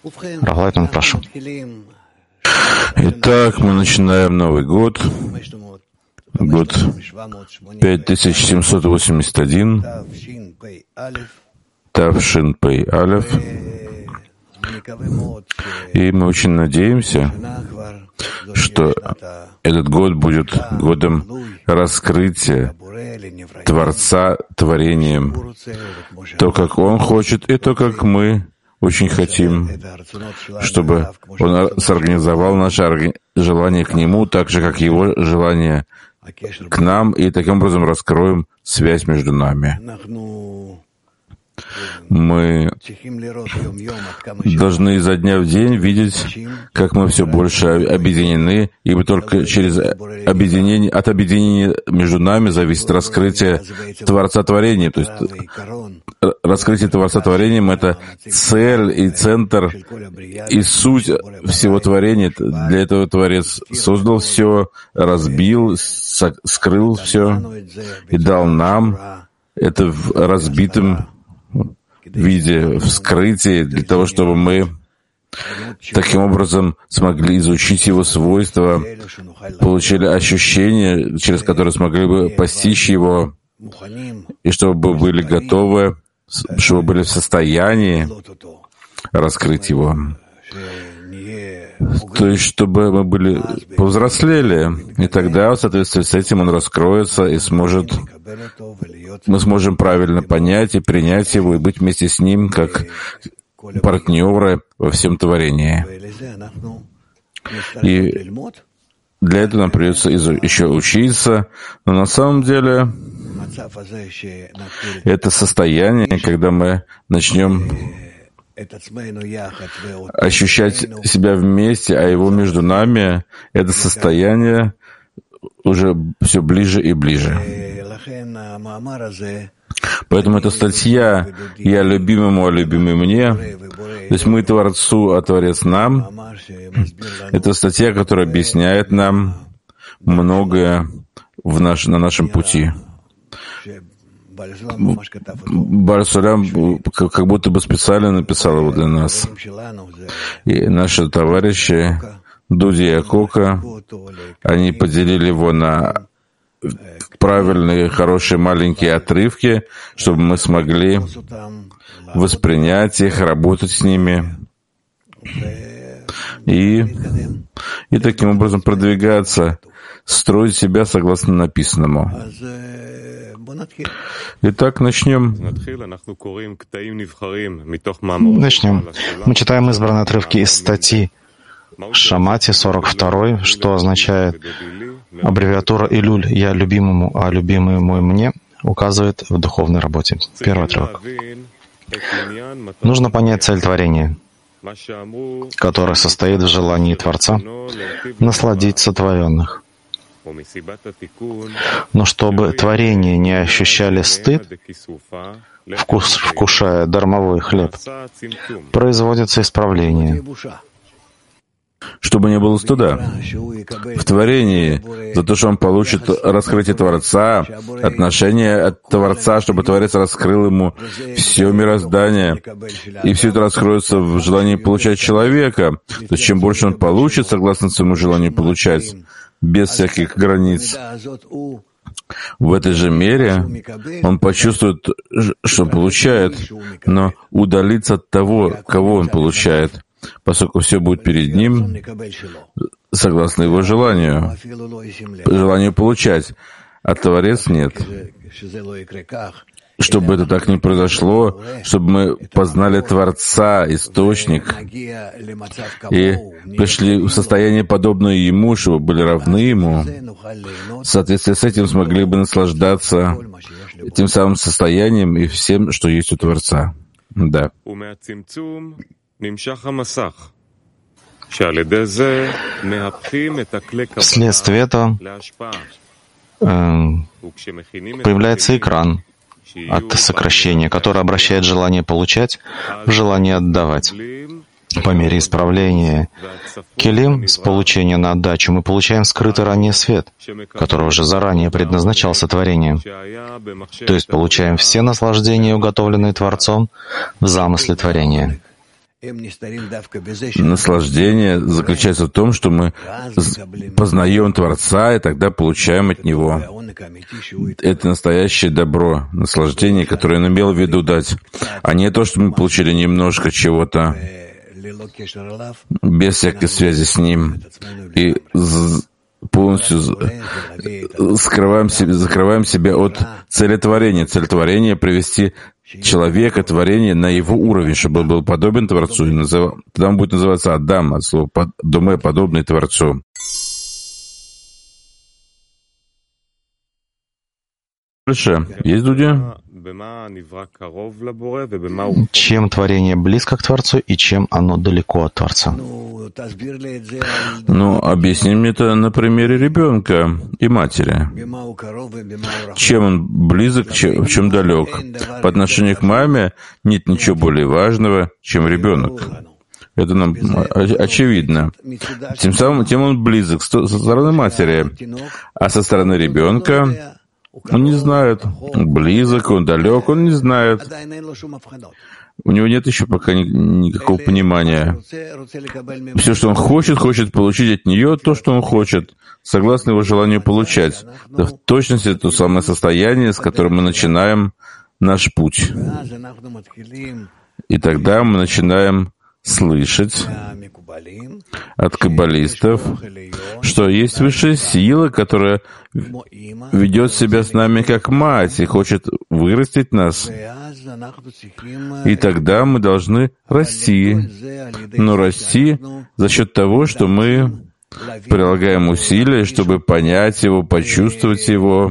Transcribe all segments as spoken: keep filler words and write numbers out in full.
Рав Лайтман, прошу. Итак, мы начинаем Новый год, год пять тысяч семьсот восемьдесят один, Тавшин Пей Алеф, и мы очень надеемся, что этот год будет годом раскрытия Творца творением, то, как Он хочет, и то, как мы очень хотим, чтобы Он сорганизовал наше желание к Нему, так же, как Его желание к нам, и таким образом раскроем связь между нами. Мы должны изо дня в день видеть, как мы все больше объединены, ибо только через объединение, от объединения между нами зависит раскрытие Творца творения. То есть раскрытие Творца творением — это цель и центр и суть всего творения. Для этого Творец создал все, разбил, скрыл все и дал нам это в разбитом виде, вскрытии, для того, чтобы мы таким образом смогли изучить его свойства, получили ощущения, через которые смогли бы постичь его, и чтобы были готовы, чтобы были в состоянии раскрыть его. То есть, чтобы мы были повзрослели, и тогда, в соответствии с этим, он раскроется и сможет, мы сможем правильно понять и принять его, и быть вместе с ним, как партнеры во всем творении. И для этого нам придется еще учиться, но на самом деле это состояние, когда мы начнем ощущать себя вместе, а его между нами, это состояние уже все ближе и ближе. Поэтому эта статья «Я любимому, а любимый мне», то есть мы Творцу, а Творец нам, это статья, которая объясняет нам многое в наш, на нашем пути. Бааль Сулам как будто бы специально написал его для нас. И наши товарищи Дуди и Акока, они поделили его на правильные, хорошие, маленькие отрывки, чтобы мы смогли воспринять их, работать с ними и, и таким образом продвигаться, строить себя согласно написанному. Итак, начнем. Начнем. Мы читаем избранные отрывки из статьи Шамати сорок два, что означает аббревиатура Илюль «Я любимому, а любимый мой мне» указывает в духовной работе. Первый отрывок. Нужно понять цель творения, которая состоит в желании Творца насладить сотворенных. Но чтобы творения не ощущали стыд, вкус, вкушая дармовой хлеб, производится исправление. Чтобы не было стыда в творении за то, что он получит раскрытие Творца, отношение от Творца, чтобы Творец раскрыл ему все мироздание, и все это раскроется в желании получать человека. То есть чем больше он получит, согласно своему желанию получать, без всяких границ, в этой же мере он почувствует, что получает, но удалится от того, кого он получает, поскольку все будет перед ним, согласно его желанию, желанию получать, а Творец нет. Чтобы это так не произошло, чтобы мы познали Творца, Источник, и пришли в состояние, подобное Ему, чтобы были равны Ему, в соответствии с этим смогли бы наслаждаться тем самым состоянием и всем, что есть у Творца. Да. Вследствие этого э, появляется экран от сокращения, которое обращает желание получать в желание отдавать. По мере исправления келим с получения на отдачу мы получаем скрытый ранее свет, который уже заранее предназначался творением. То есть получаем все наслаждения, уготовленные Творцом в замысле творения. Наслаждение заключается в том, что мы познаем Творца и тогда получаем от Него. Это настоящее добро, наслаждение, которое Он имел в виду дать, а не то, что мы получили немножко чего-то без всякой связи с Ним и полностью скрываем себя, закрываем себя от цели творения. Цель творения — привести человека, творение на его уровень, чтобы он был подобен Творцу. И назыв... Тогда он будет называться Адам, от слова «доме», подобный Творцу. Дальше. Есть люди? Чем творение близко к Творцу и чем оно далеко от Творца? Ну, объясни мне это на примере ребенка и матери. Чем он близок, чем, чем далек? По отношению к маме нет ничего более важного, чем ребенок. Это нам очевидно. Тем самым, тем он близок со стороны матери, а со стороны ребенка он не знает, он близок, он далек, он не знает. У него нет еще пока ни, никакого понимания. Все, что он хочет, хочет получить от нее то, что он хочет, согласно его желанию получать. Это в точности то самое состояние, с которым мы начинаем наш путь. И тогда мы начинаем слышать от каббалистов, что есть высшая сила, которая ведет себя с нами как мать и хочет вырастить нас. И тогда мы должны расти. Но расти за счет того, что мы прилагаем усилия, чтобы понять его, почувствовать его,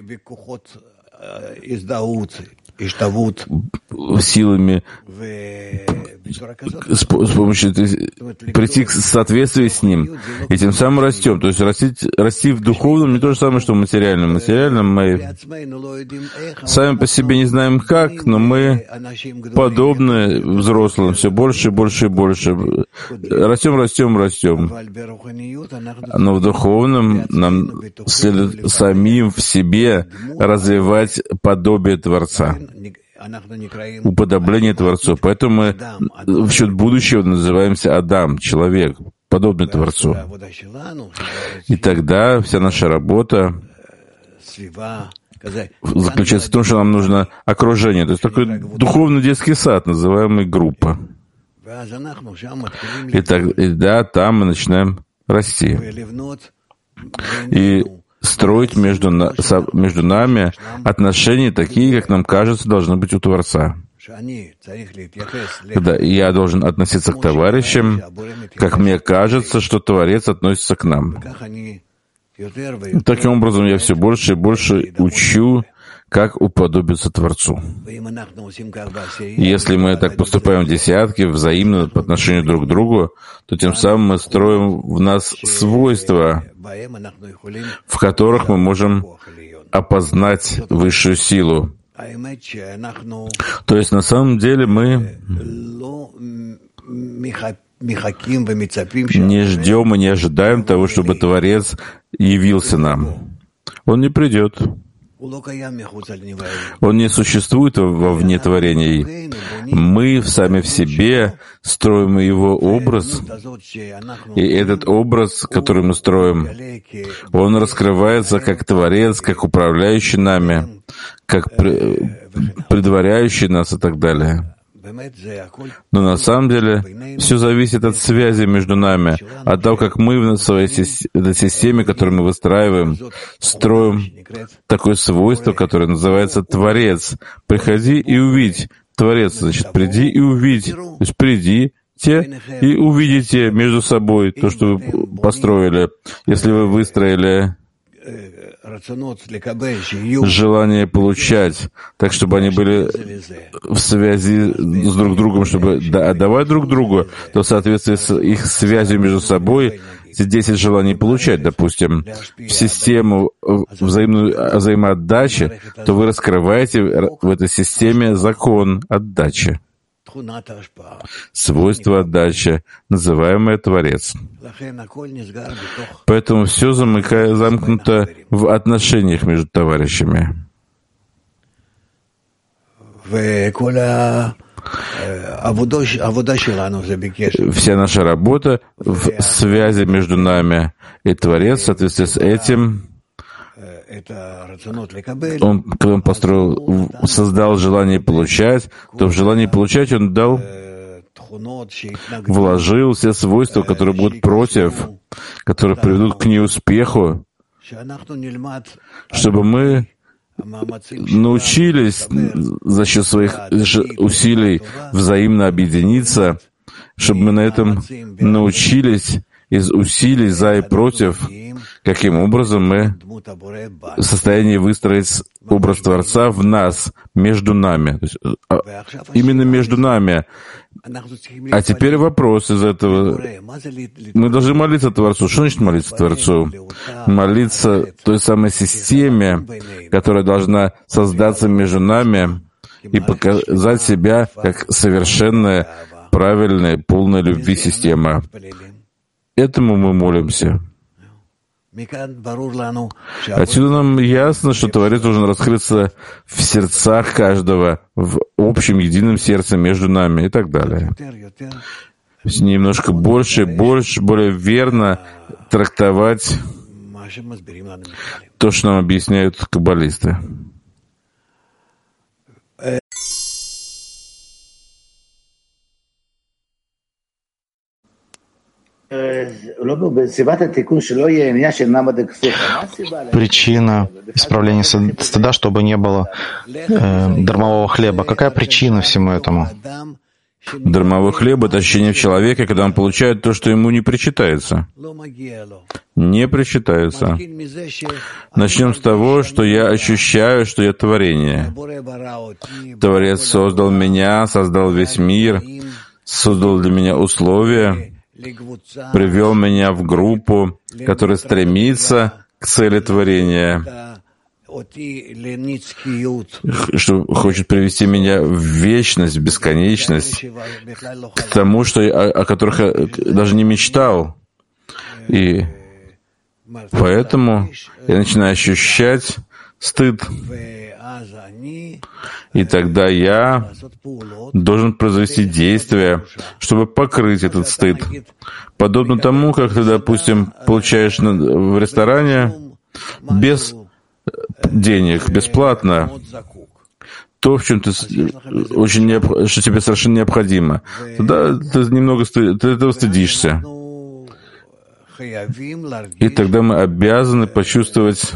силами, с, с помощью прийти к соответствию с ним, и тем самым растем. То есть расти, расти в духовном не то же самое, что в материальном. В материальном мы сами по себе не знаем как, но мы подобны взрослым все больше и больше и больше. Растем, растем, растем. Но в духовном нам следует самим в себе развивать подобие Творца, уподобление Творцу. Поэтому мы в счет будущего называемся Адам, человек, подобный Творцу. И тогда вся наша работа заключается в том, что нам нужно окружение, то есть такой духовный детский сад, называемый группа. И тогда там мы начинаем расти. И строить между, на, со, между нами отношения такие, как нам кажется, должны быть у Творца. Когда я должен относиться к товарищам, как мне кажется, что Творец относится к нам. Таким образом, я все больше и больше учу, как уподобиться Творцу. Если мы так поступаем в десятки, взаимно по отношению друг к другу, то тем самым мы строим в нас свойства, в которых мы можем опознать высшую силу. То есть на самом деле мы не ждем и не ожидаем того, чтобы Творец явился нам. Он не придет. Он не существует вовне творений. Мы сами в себе строим его образ, и этот образ, который мы строим, он раскрывается как Творец, как управляющий нами, как предваряющий нас и так далее. Но на самом деле все зависит от связи между нами, от того, как мы в своей системе, которую мы выстраиваем, строим такое свойство, которое называется Творец. Приходи и увидь. Творец, значит, приди и увидь. То есть придите и увидите между собой то, что вы построили. Если вы выстроили желание получать, так, чтобы они были в связи с друг другом, чтобы отдавать друг другу, то в соответствии с их связью между собой, эти десять желаний получать, допустим, в систему взаимную, взаимоотдачи, то вы раскрываете в этой системе закон отдачи, свойство отдачи, называемое Творец. Поэтому все замыкает, замкнуто в отношениях между товарищами. Вся наша работа в связи между нами и Творец, в соответствии с этим, Он, когда Он построил, создал желание получать, то в желании получать Он дал, вложил все свойства, которые будут против, которые приведут к неуспеху, чтобы мы научились за счет своих усилий взаимно объединиться, чтобы мы на этом научились из усилий за и против, каким образом мы в состоянии выстроить образ Творца в нас, между нами. То есть, именно между нами. А теперь вопрос из этого. Мы должны молиться Творцу. Что значит молиться Творцу? Молиться той самой системе, которая должна создаться между нами и показать себя как совершенная, правильная, полная любви система. Этому мы молимся. Отсюда нам ясно, что Творец должен раскрыться в сердцах каждого, в общем едином сердце между нами и так далее. Немножко больше, больше, более верно трактовать то, что нам объясняют каббалисты. Причина исправления стыда, чтобы не было э, дармового хлеба. Какая причина всему этому? Дармовой хлеб — это ощущение в человеке, когда он получает то, что ему не причитается. Не причитается. Начнем с того, что я ощущаю, что я творение. Творец создал меня, создал весь мир, создал для меня условия, привел меня в группу, которая стремится к цели творения, что хочет привести меня в вечность, в бесконечность, к тому, что я, о которых я даже не мечтал. И поэтому я начинаю ощущать стыд. И тогда я должен произвести действия, чтобы покрыть этот стыд. Подобно тому, как ты, допустим, получаешь в ресторане без денег, бесплатно, то, в чем ты очень необ... что тебе совершенно необходимо. Тогда ты немного сты... ты этого стыдишься. И тогда мы обязаны почувствовать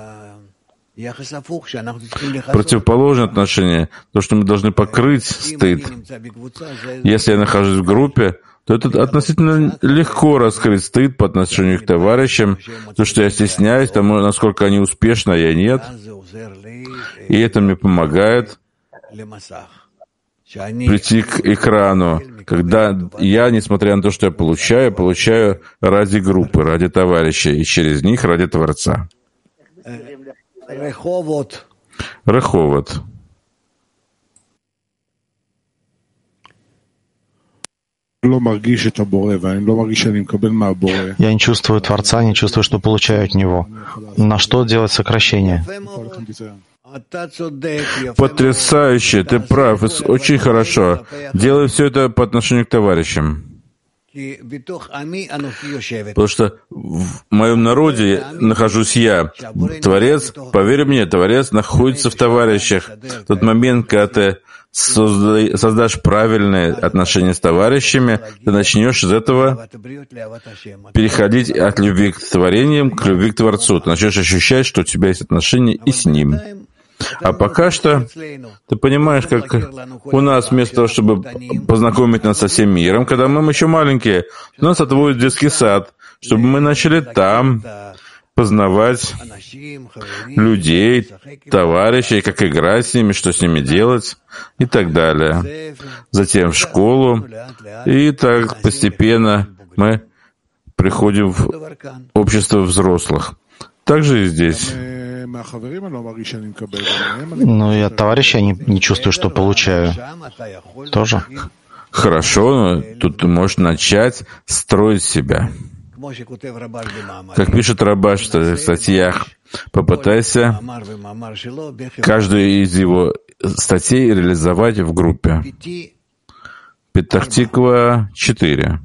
противоположное отношение, то, что мы должны покрыть стыд. Если я нахожусь в группе, то это относительно легко раскрыть стыд по отношению к товарищам, то, что я стесняюсь тому, насколько они успешны, а я нет. И это мне помогает прийти к экрану, когда я, несмотря на то, что я получаю, получаю ради группы, ради товарищей, и через них ради Творца. Реховод. Я не чувствую Творца, не чувствую, что получаю от Него. На что делать сокращение? Потрясающе, ты прав, очень хорошо. Делай все это по отношению к товарищам. Потому что в моем народе нахожусь я. Творец, поверь мне, Творец находится в товарищах. В тот момент, когда ты созда... создашь правильные отношения с товарищами, ты начнешь из этого переходить от любви к творениям к любви к Творцу. Ты начнешь ощущать, что у тебя есть отношения и с Ним. А пока что, ты понимаешь, как у нас вместо того, чтобы познакомить нас со всем миром, когда мы еще маленькие, нас отводят в детский сад, чтобы мы начали там познавать людей, товарищей, как играть с ними, что с ними делать и так далее. Затем в школу, и так постепенно мы приходим в общество взрослых. Так же и здесь. Но и от товарища я не, не чувствую, что получаю. Тоже? Хорошо, но тут ты можешь начать строить себя. Как пишет Рабаш в своих статьях, попытайся каждую из его статей реализовать в группе. Петах-Тиква четыре.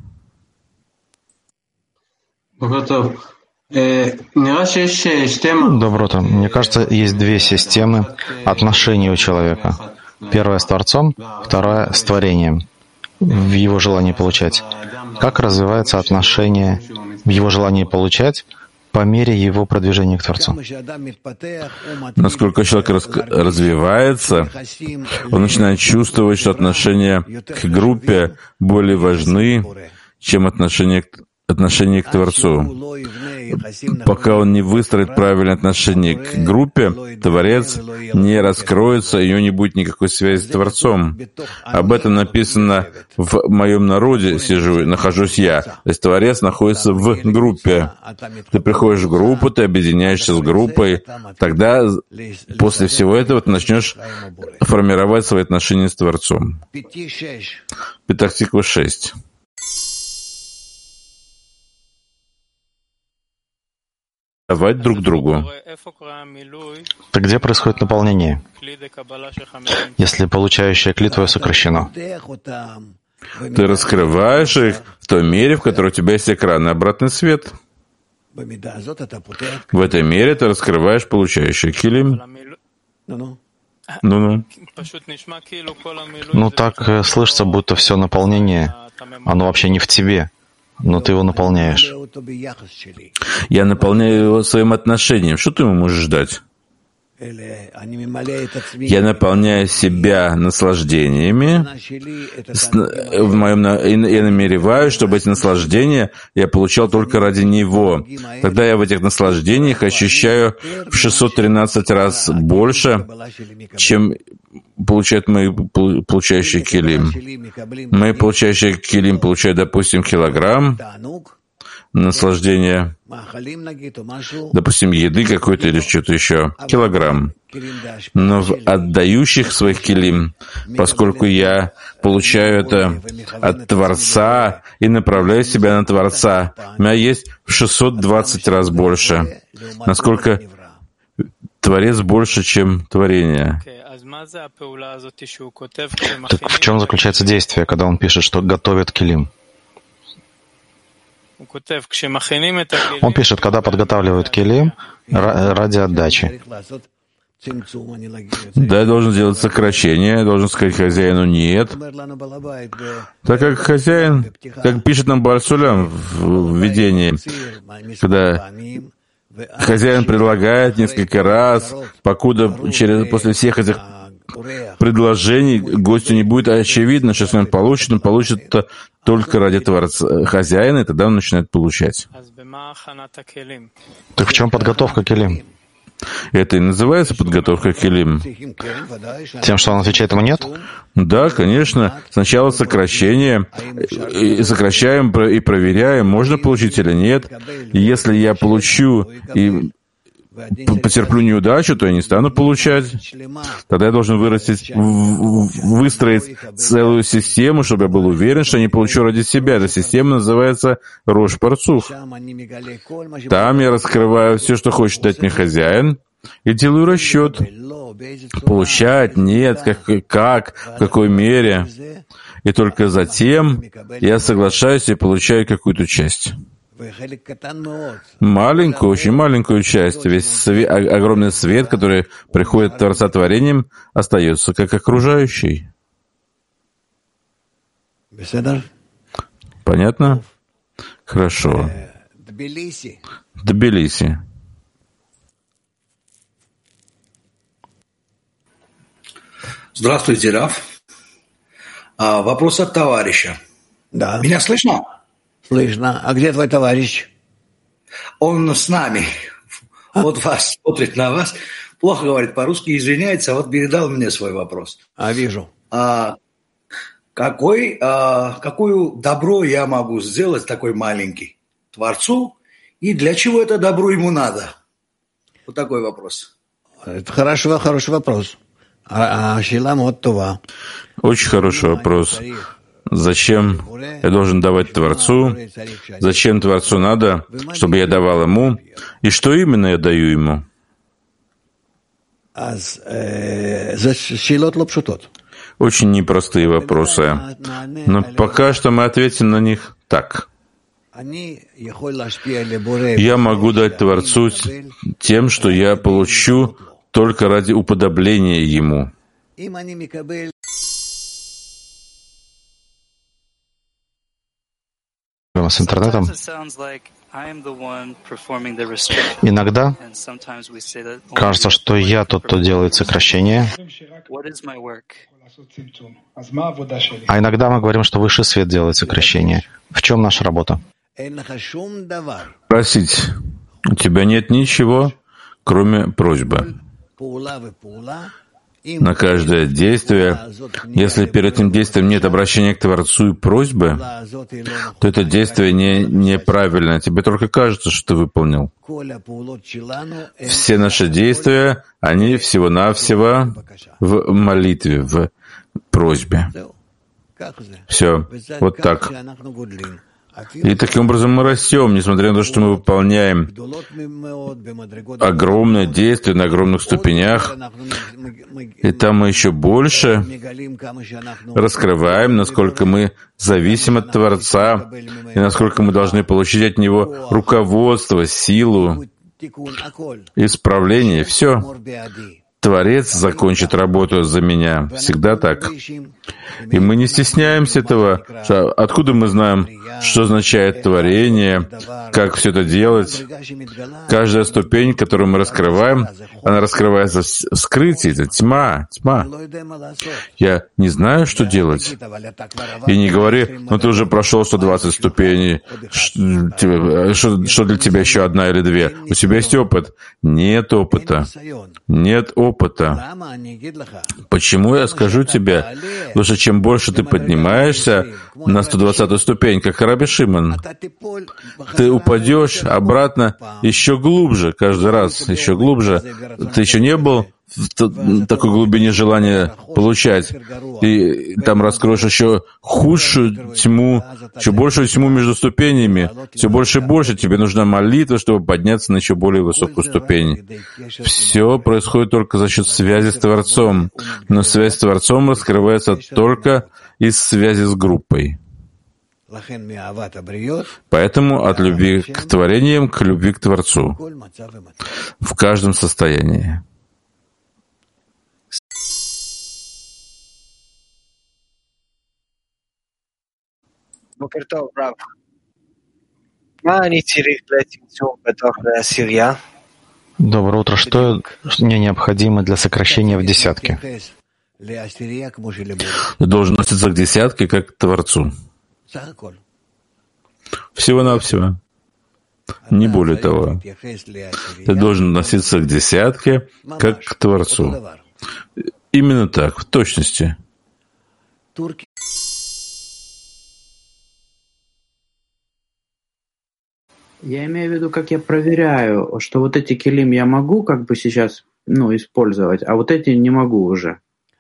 Доброта. Мне кажется, есть две системы отношений у человека. Первая с Творцом, вторая с творением, в его желании получать. Как развивается отношение в его желании получать по мере его продвижения к Творцу? Насколько человек раз, развивается, он начинает чувствовать, что отношения к группе более важны, чем отношения к отношение к Творцу. Пока он не выстроит правильное отношение к группе, Творец не раскроется, и у него не будет никакой связи с Творцом. Об этом написано в моем народе, сижу, нахожусь я. То есть Творец находится в группе. Ты приходишь в группу, ты объединяешься с группой, тогда после всего этого ты начнешь формировать свои отношения с Творцом. Петах-Тиква шесть. Давать друг другу. Так где происходит наполнение, если получающее кли твое сокращено? Ты раскрываешь их в той мере, в которой у тебя есть экран и обратный свет. В этой мере ты раскрываешь получающий килим. Ну-ну. Ну так э, слышится, будто все наполнение, оно вообще не в тебе, но ты его наполняешь. Я наполняю его своим отношением. Что ты ему можешь дать? Я наполняю себя наслаждениями. В моем, я намереваюсь, чтобы эти наслаждения я получал только ради него. Тогда я в этих наслаждениях ощущаю в шестьсот тринадцать раз больше, чем получают мои получающие килим. Мои получающие килим получают, допустим, килограмм наслаждения, допустим, еды какой-то или что-то еще, килограмм. Но в отдающих своих килим, поскольку я получаю это от Творца и направляю себя на Творца, у меня есть в шестьсот двадцать раз больше, насколько Творец больше, чем творение. Так в чем заключается действие, когда он пишет, что готовит килим? Он пишет, когда подготавливают килим ради отдачи. Да, я должен сделать сокращение, я должен сказать хозяину «нет». Так как хозяин, как пишет нам Бааль Сулям в видении, когда хозяин предлагает несколько раз, покуда через, после всех этих предложений гостю не будет очевидно, что если он получит, он получит это только ради Творца, хозяина, и тогда он начинает получать. Так в чем подготовка килим? Это и называется подготовка килим. Тем, что он отвечает ему «нет»? Да, конечно. Сначала сокращение, и сокращаем и проверяем, можно получить или нет. И если я получу и потерплю неудачу, то я не стану получать. Тогда я должен вырастить, выстроить целую систему, чтобы я был уверен, что я не получу ради себя. Эта система называется Рош Парцуф. Там я раскрываю все, что хочет дать мне хозяин, и делаю расчет. Получать, нет, как, как, в какой мере. И только затем я соглашаюсь и получаю какую-то часть. Маленькую, очень маленькую часть. Весь свет, огромный свет, который приходит от Творца творением, остается как окружающий. Понятно? Хорошо. Тбилиси. Здравствуйте, Раф. А, вопрос от товарища. Да. Меня слышно? Слышно. А где твой товарищ? Он с нами. А? Вот вас, смотрит на вас. Плохо говорит по-русски, извиняется. Вот передал мне свой вопрос. А, вижу. А, какой, а, какую добро я могу сделать, такой маленький, Творцу? И для чего это добро ему надо? Вот такой вопрос. Это хороший, хороший вопрос. А, а Шилам вот това. Очень хороший вопрос. Зачем я должен давать Творцу? Зачем Творцу надо, чтобы я давал ему? И что именно я даю ему? Очень непростые вопросы. Но пока что мы ответим на них так. Я могу дать Творцу тем, что я получу только ради уподобления Ему. С интернетом. Иногда кажется, что я тот, кто делает сокращение, а иногда мы говорим, что высший свет делает сокращение. В чем наша работа? Просить. У тебя нет ничего, кроме просьбы. На каждое действие, если перед этим действием нет обращения к Творцу и просьбы, то это действие не, неправильно. Тебе только кажется, что ты выполнил. Все наши действия, они всего-навсего в молитве, в просьбе. Все. Вот так. И таким образом мы растем, несмотря на то, что мы выполняем огромное действие на огромных ступенях, и там мы еще больше раскрываем, насколько мы зависим от Творца, и насколько мы должны получить от Него руководство, силу, исправление, все. Творец закончит работу за меня. Всегда так. И мы не стесняемся этого. Откуда мы знаем, что означает творение, как все это делать? Каждая ступень, которую мы раскрываем, она раскрывается в скрытии. Это тьма, тьма. Я не знаю, что делать. И не говори, ну ты уже прошел сто двадцать ступеней, что, что для тебя еще одна или две? У тебя есть опыт? Нет опыта. Нет опыта. Почему я скажу тебе? Потому что чем больше ты поднимаешься на сто двадцатую ступень, как Раби Шимон, ты упадешь обратно еще глубже, каждый раз, еще глубже. Ты еще не был в такой глубине желания получать. И там раскроешь еще худшую тьму, еще большую тьму между ступенями. Все больше и больше. Тебе нужна молитва, чтобы подняться на еще более высокую ступень. Все происходит только за счет связи с Творцом. Но связь с Творцом раскрывается только из связи с группой. Поэтому от любви к творениям к любви к Творцу. В каждом состоянии. Доброе утро. Что мне необходимо для сокращения в десятке? Ты должен относиться к десятке как к Творцу. Всего-навсего. Не более того. Ты должен относиться к десятке как к Творцу. Именно так, в точности. Я имею в виду, как я проверяю, что вот эти килим я могу как бы сейчас, ну, использовать, а вот эти не могу уже.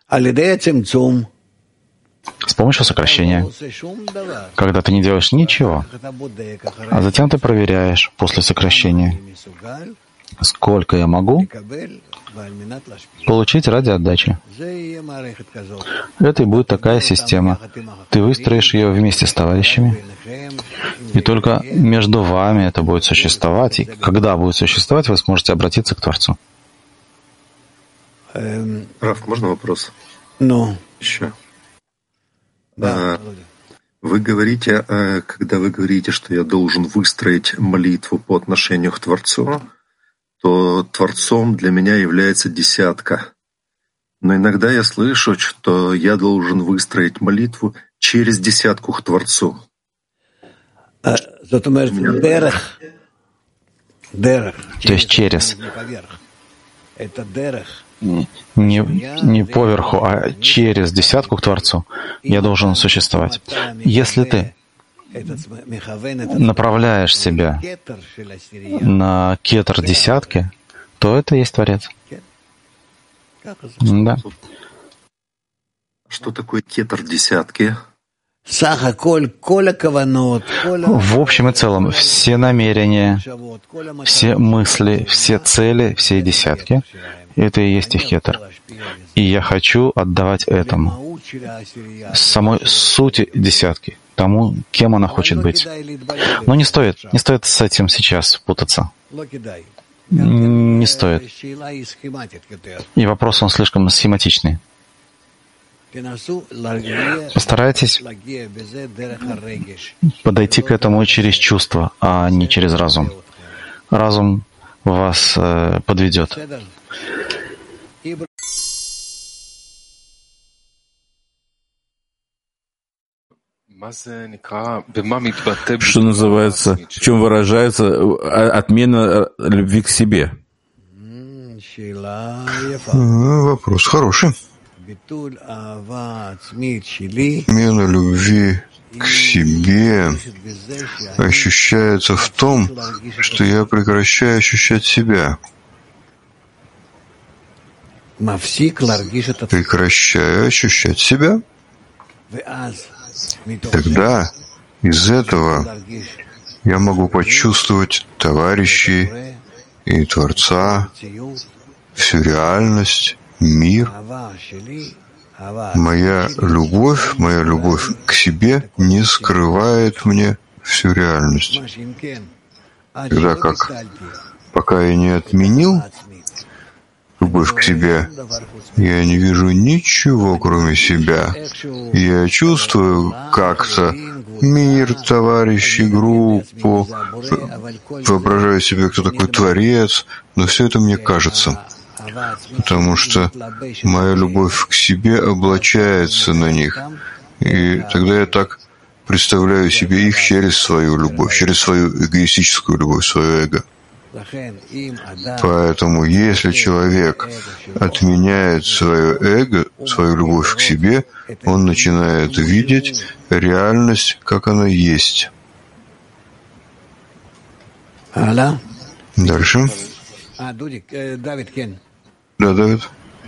С помощью сокращения. Когда ты не делаешь ничего, а затем ты проверяешь после сокращения, сколько я могу получить ради отдачи. Это и будет такая система. Ты выстроишь ее вместе с товарищами, и только между вами это будет существовать. И когда будет существовать, вы сможете обратиться к Творцу. Раф, можно вопрос? Ну. Еще. Да. Вы говорите, когда вы говорите, что я должен выстроить молитву по отношению к Творцу, то Творцом для меня является десятка. Но иногда я слышу, что я должен выстроить молитву через десятку к Творцу. То есть через. Не, не поверху, а через десятку к Творцу я должен существовать. Если ты направляешь себя на кетер десятки, то это и есть Творец. Да. Что такое кетер десятки? В общем и целом, все намерения, все мысли, все цели, все десятки — это и есть их кетер. И я хочу отдавать этому. самой сути десятки, тому, кем она хочет быть. Но не стоит, не стоит с этим сейчас путаться. Не стоит. И вопрос, он слишком схематичный. Постарайтесь подойти к этому через чувство, а не через разум. Разум вас э, подведет. Что называется, в чем выражается отмена любви к себе? Вопрос хороший. Отмена любви к себе ощущается в том, что я прекращаю ощущать себя. Прекращаю ощущать себя. Тогда из этого я могу почувствовать товарищей и Творца, всю реальность, мир. Моя любовь, моя любовь к себе не скрывает мне всю реальность. Тогда как, пока я не отменил любовь к себе, я не вижу ничего, кроме себя. Я чувствую как-то мир, товарищей, группу, воображаю себе, кто такой Творец, но все это мне кажется, потому что моя любовь к себе облачается на них, и тогда я так представляю себе их через свою любовь, через свою эгоистическую любовь, свое эго. Поэтому, если человек отменяет свое эго, свою любовь к себе, он начинает видеть реальность, как она есть. Дальше. Да, Давид.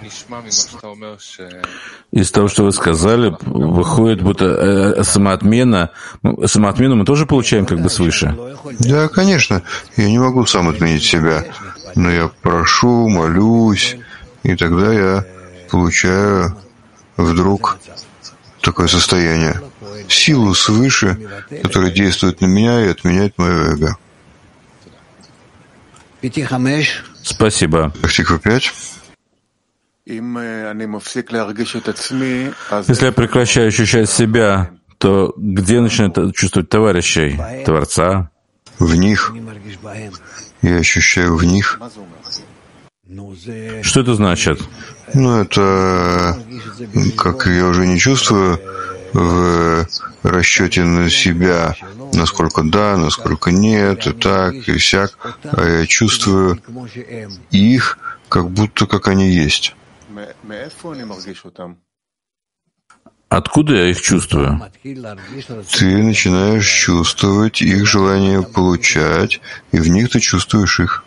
Из того, что вы сказали, выходит, будто самоотмена, самоотмену мы тоже получаем как бы свыше. Да, конечно. Я не могу сам отменить себя, но я прошу, молюсь, и тогда я получаю вдруг такое состояние, силу свыше, которая действует на меня и отменяет мое эго. Спасибо. Тактика пять. Если я прекращаю ощущать себя, то где начинаю чувствовать товарищей, Творца? В них. Я ощущаю в них. Что это значит? Ну, это, как я уже не чувствую в расчете на себя, насколько да, насколько нет, и так, и сяк, а я чувствую их, как будто как они есть. Откуда я их чувствую? Ты начинаешь чувствовать их желание получать, и в них ты чувствуешь их.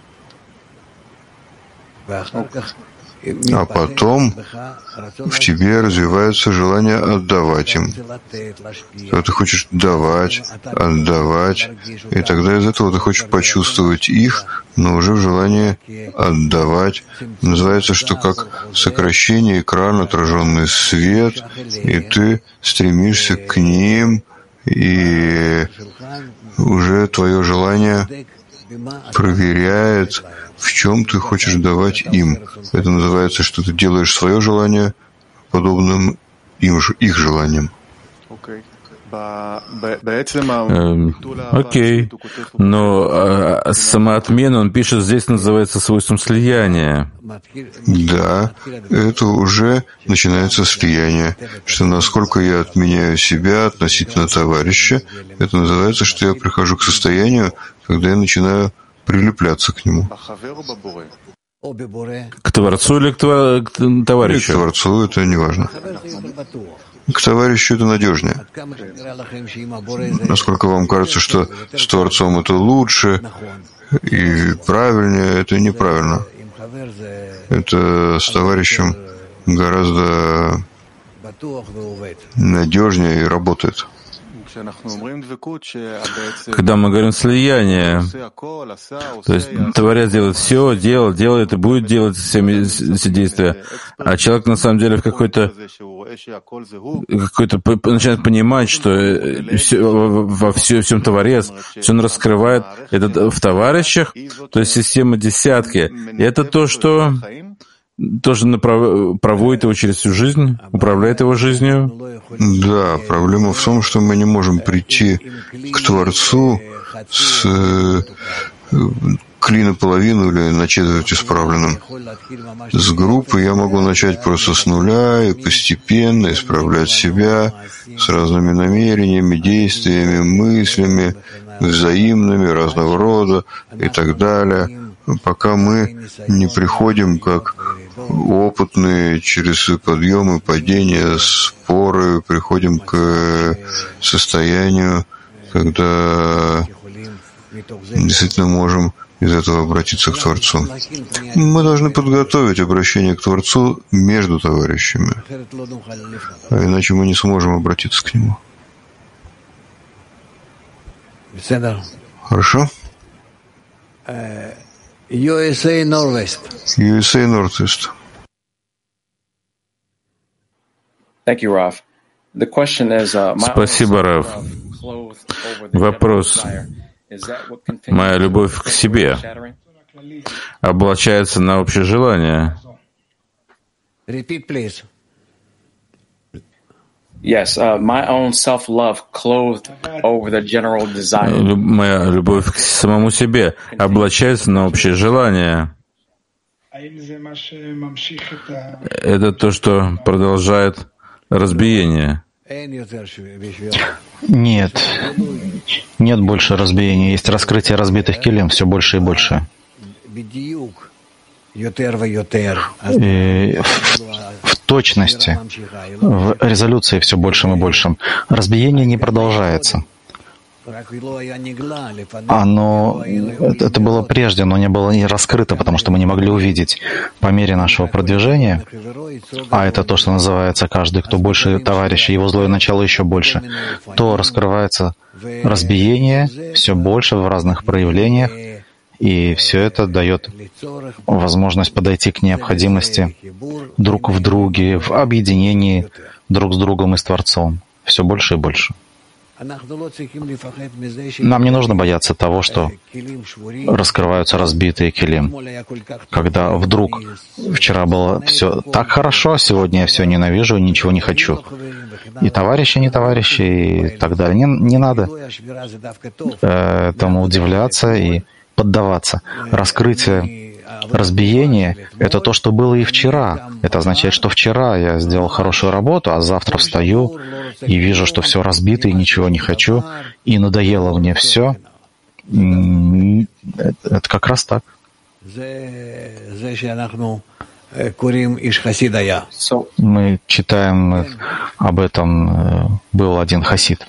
А потом в тебе развивается желание отдавать им. Когда ты хочешь давать, отдавать, и тогда из этого ты хочешь почувствовать их, но уже в желании отдавать. Называется, что как сокращение экрана, отраженный свет, и ты стремишься к ним, и уже твое желание проверяет, в чем ты хочешь давать им. Это называется, что ты делаешь свое желание подобным им, их желаниям. Эм, окей. Но э, самоотмена, он пишет, здесь называется свойством слияния. Да, это уже начинается слияние, что насколько я отменяю себя относительно товарища, это называется, что я прихожу к состоянию, когда я начинаю прилепляться к нему. К Творцу или к, тва- к товарищу? Или к Творцу, это не важно. К товарищу это надежнее. Насколько вам кажется, что с Творцом это лучше и правильнее, это неправильно. Это с товарищем гораздо надежнее и работает. Когда мы говорим слияние, то есть Творец делает все, делал, делает и будет делать все, все действия, а человек на самом деле в какой-то, какой-то начинает понимать, что все, во все, всем Творец, все он раскрывает, это в товарищах, то есть система десятки. И это то, что тоже направ... проводит его через всю жизнь, управляет его жизнью. Да, проблема в том, что мы не можем прийти к Творцу с кли наполовину или на четверть исправленным. С группы я могу начать просто с нуля и постепенно исправлять себя с разными намерениями, действиями, мыслями, взаимными, разного рода и так далее, пока мы не приходим как опытные через подъемы, падения, споры, приходим к состоянию, когда действительно можем из этого обратиться к Творцу. Мы должны подготовить обращение к Творцу между товарищами, а иначе мы не сможем обратиться к Нему. Хорошо? ю эс эй Northwest. ю эс эй Northwest. Спасибо, Рав. Вопрос. Моя любовь к себе облачается на общее желание. Repeat, please. Yes, uh, my own self-love clothed over the general desire. Моя любовь к самому себе облачается на общее желание. Это то, что продолжает разбиение. Нет. Нет больше разбиения. Есть раскрытие разбитых килим все больше и больше. И в, в точности, в резолюции все большим и большим. Разбиение не продолжается. Оно, это было прежде, но не было не раскрыто, потому что мы не могли увидеть по мере нашего продвижения. А это то, что называется каждый, кто больше товарища, его злое начало еще больше. То раскрывается разбиение все больше в разных проявлениях. И все это дает возможность подойти к необходимости друг в друге, в объединении друг с другом и с Творцом. Все больше и больше. Нам не нужно бояться того, что раскрываются разбитые килим. Когда вдруг вчера было все так хорошо, сегодня я все ненавижу, ничего не хочу. И товарищи, не товарищи, и так далее. Не, не надо этому удивляться и поддаваться. Раскрытие разбиения — это то, что было и вчера. Это означает, что вчера я сделал хорошую работу, а завтра встаю и вижу, что все разбито, и ничего не хочу, и надоело мне все. Это как раз так. Мы читаем об этом, был один хасид.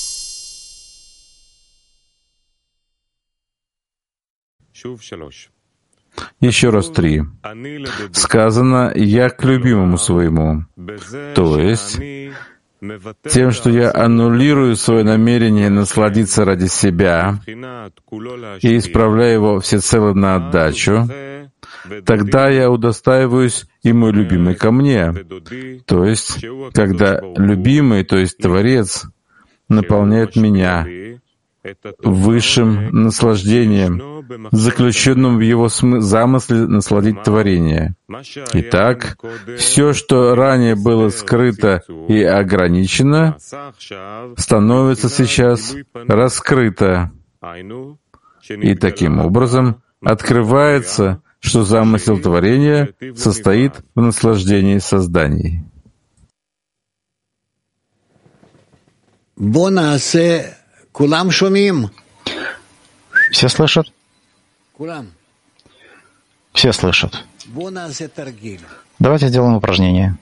Еще раз три. Сказано «я к любимому своему», то есть тем, что я аннулирую свое намерение насладиться ради себя и исправляю его всецело на отдачу, тогда я удостаиваюсь и мой любимый ко мне, то есть когда любимый, то есть Творец, наполняет меня высшим наслаждением, заключенным в его замысле насладить творение. Итак, все, что ранее было скрыто и ограничено, становится сейчас раскрыто. И таким образом открывается, что замысел творения состоит в наслаждении созданий. Все слышат? Все слышат. Давайте сделаем упражнение.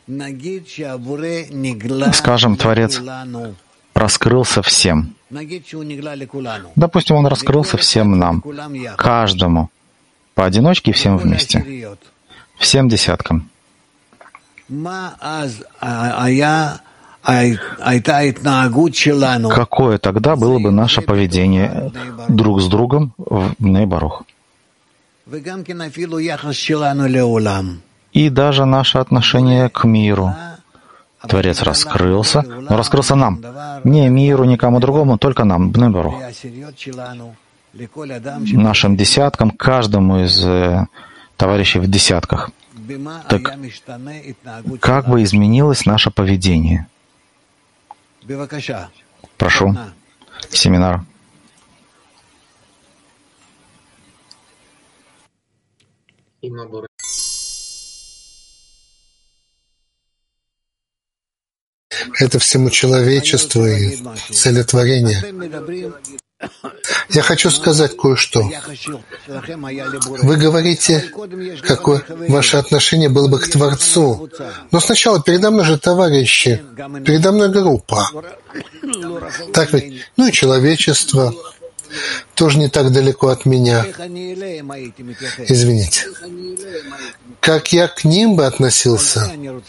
Скажем, Творец раскрылся всем. Допустим, Он раскрылся всем нам, каждому, поодиночке и всем вместе, всем десяткам. какое тогда было бы наше поведение друг с другом в Бней Барух? И даже наше отношение к миру. Творец раскрылся, но раскрылся нам. Не миру, никому другому, только нам, Бней Барух. Нашим десяткам, каждому из э, товарищей в десятках. Так как бы изменилось наше поведение? Прошу. Семинар. Это всему человечеству и целетворение. Я хочу сказать кое-что. Вы говорите, какое ваше отношение было бы к Творцу. Но сначала передо мной же товарищи, передо мной группа. Так ведь? Ну и человечество тоже не так далеко от меня. Извините. Как я к ним бы относился?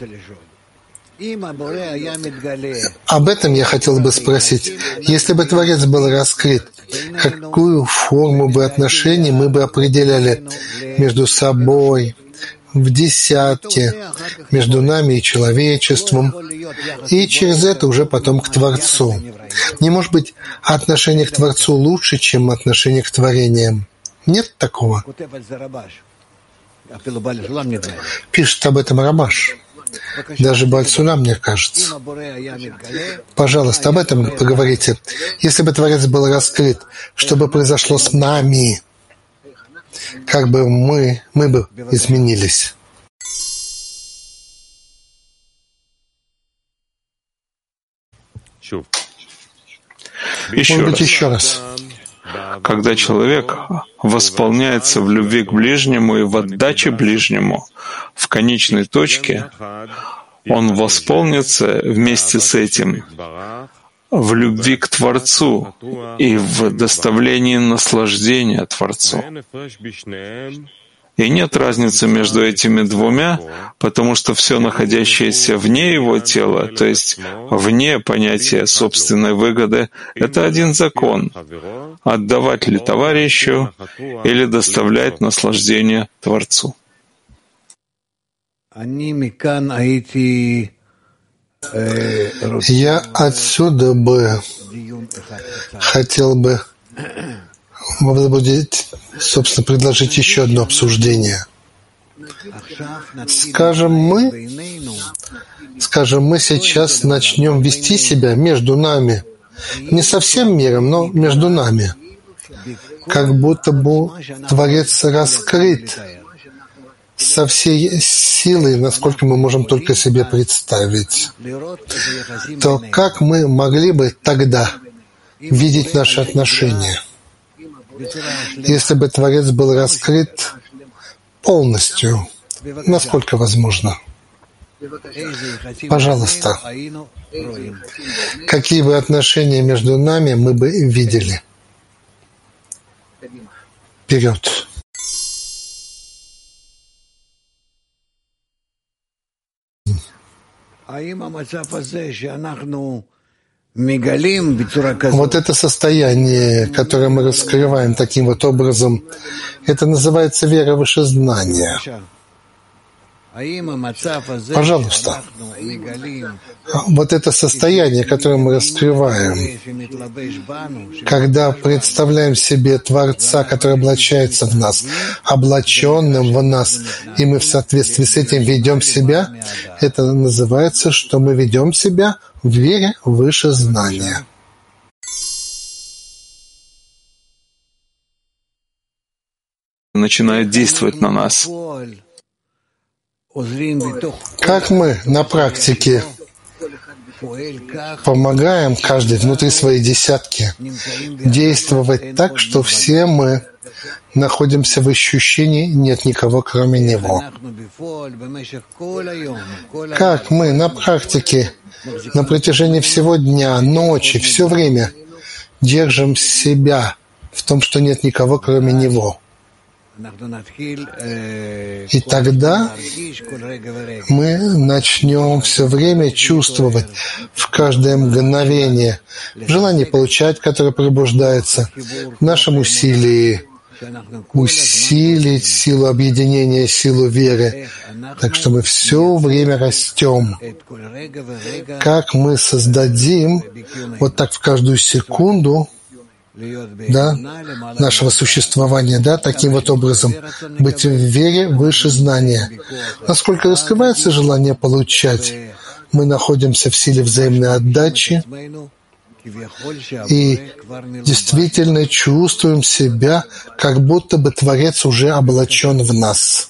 Об этом я хотел бы спросить. Если бы Творец был раскрыт, какую форму бы отношений мы бы определяли между собой, в десятке, между нами и человечеством, и через это уже потом к Творцу. Не может быть отношение к Творцу лучше, чем отношение к творениям. Нет такого. Пишет об этом Рабаш. Даже Бааль-Сулам, мне кажется. Пожалуйста, об этом поговорите. Если бы Творец был раскрыт, что бы произошло с нами? Как бы мы, мы бы изменились? Еще Может быть, раз. еще раз. Когда человек восполняется в любви к ближнему и в отдаче ближнему, в конечной точке, он восполнится вместе с этим в любви к Творцу и в доставлении наслаждения Творцу. И нет разницы между этими двумя, потому что все находящееся вне его тела, то есть вне понятия собственной выгоды, это один закон — отдавать ли товарищу или доставлять наслаждение Творцу. Я отсюда бы хотел бы возбудить, собственно, предложить еще одно обсуждение. Скажем, мы, скажем, мы сейчас начнем вести себя между нами, не со всем миром, но между нами, как будто бы Творец раскрыт со всей силой, насколько мы можем только себе представить, то как мы могли бы тогда видеть наши отношения? Если бы Творец был раскрыт полностью, насколько возможно? Пожалуйста, какие бы отношения между нами мы бы видели? Вперед! Вот это состояние, которое мы раскрываем таким вот образом, это называется вера выше знания. Пожалуйста. Вот это состояние, которое мы раскрываем, когда представляем себе Творца, который облачается в нас, облаченным в нас, и мы в соответствии с этим ведем себя, это называется, что мы ведем себя в вере выше знания. Начинает действовать на нас. Как мы на практике помогаем каждый внутри своей десятки действовать так, что все мы находимся в ощущении «нет никого, кроме Него». Как мы на практике на протяжении всего дня, ночи, все время держим себя в том, что нет никого, кроме Него. И тогда мы начнем все время чувствовать в каждое мгновение желание получать, которое пробуждается в нашем усилии, усилить силу объединения, силу веры, так что мы все время растем. Как мы создадим вот так в каждую секунду, да, нашего существования, да, таким вот образом, быть в вере выше знания. Насколько раскрывается желание получать, мы находимся в силе взаимной отдачи и действительно чувствуем себя, как будто бы Творец уже облачен в нас.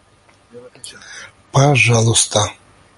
Пожалуйста.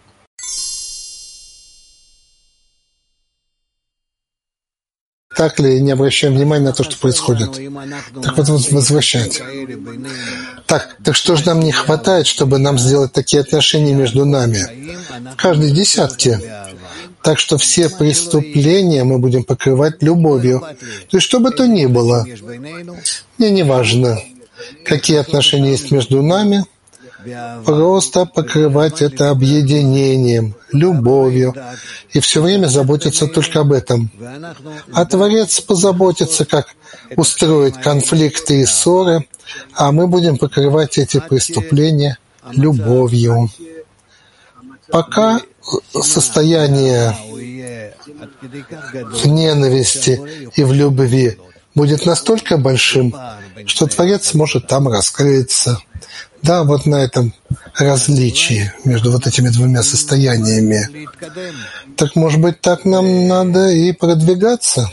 Так ли не обращаем внимания на то, что происходит? Так вот, возвращать. Так, так что же нам не хватает, чтобы нам сделать такие отношения между нами? В каждой десятке. Так что все преступления мы будем покрывать любовью. То есть, что бы то ни было. Мне не важно, какие отношения есть между нами, просто покрывать это объединением, любовью, и все время заботиться только об этом. А Творец позаботится, как устроить конфликты и ссоры, а мы будем покрывать эти преступления любовью. Пока состояние в ненависти и в любви будет настолько большим, что Творец может там раскрыться. Да, вот на этом различии между вот этими двумя состояниями. Так, может быть, так нам надо и продвигаться?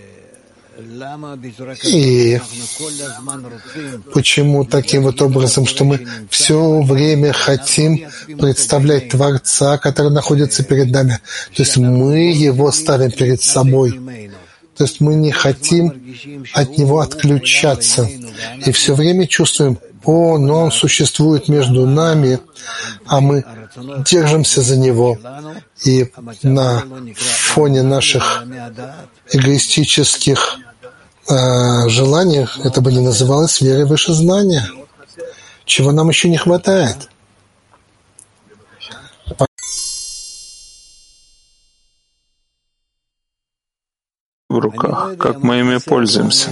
И почему таким вот образом, что мы все время хотим представлять Творца, который находится перед нами? То есть мы его ставим перед собой. То есть мы не хотим от него отключаться. И все время чувствуем, о, но он существует между нами, а мы держимся за него. И на фоне наших эгоистических э, желаний это бы не называлось верой выше знания. Чего нам еще не хватает? В руках, как мы ими пользуемся.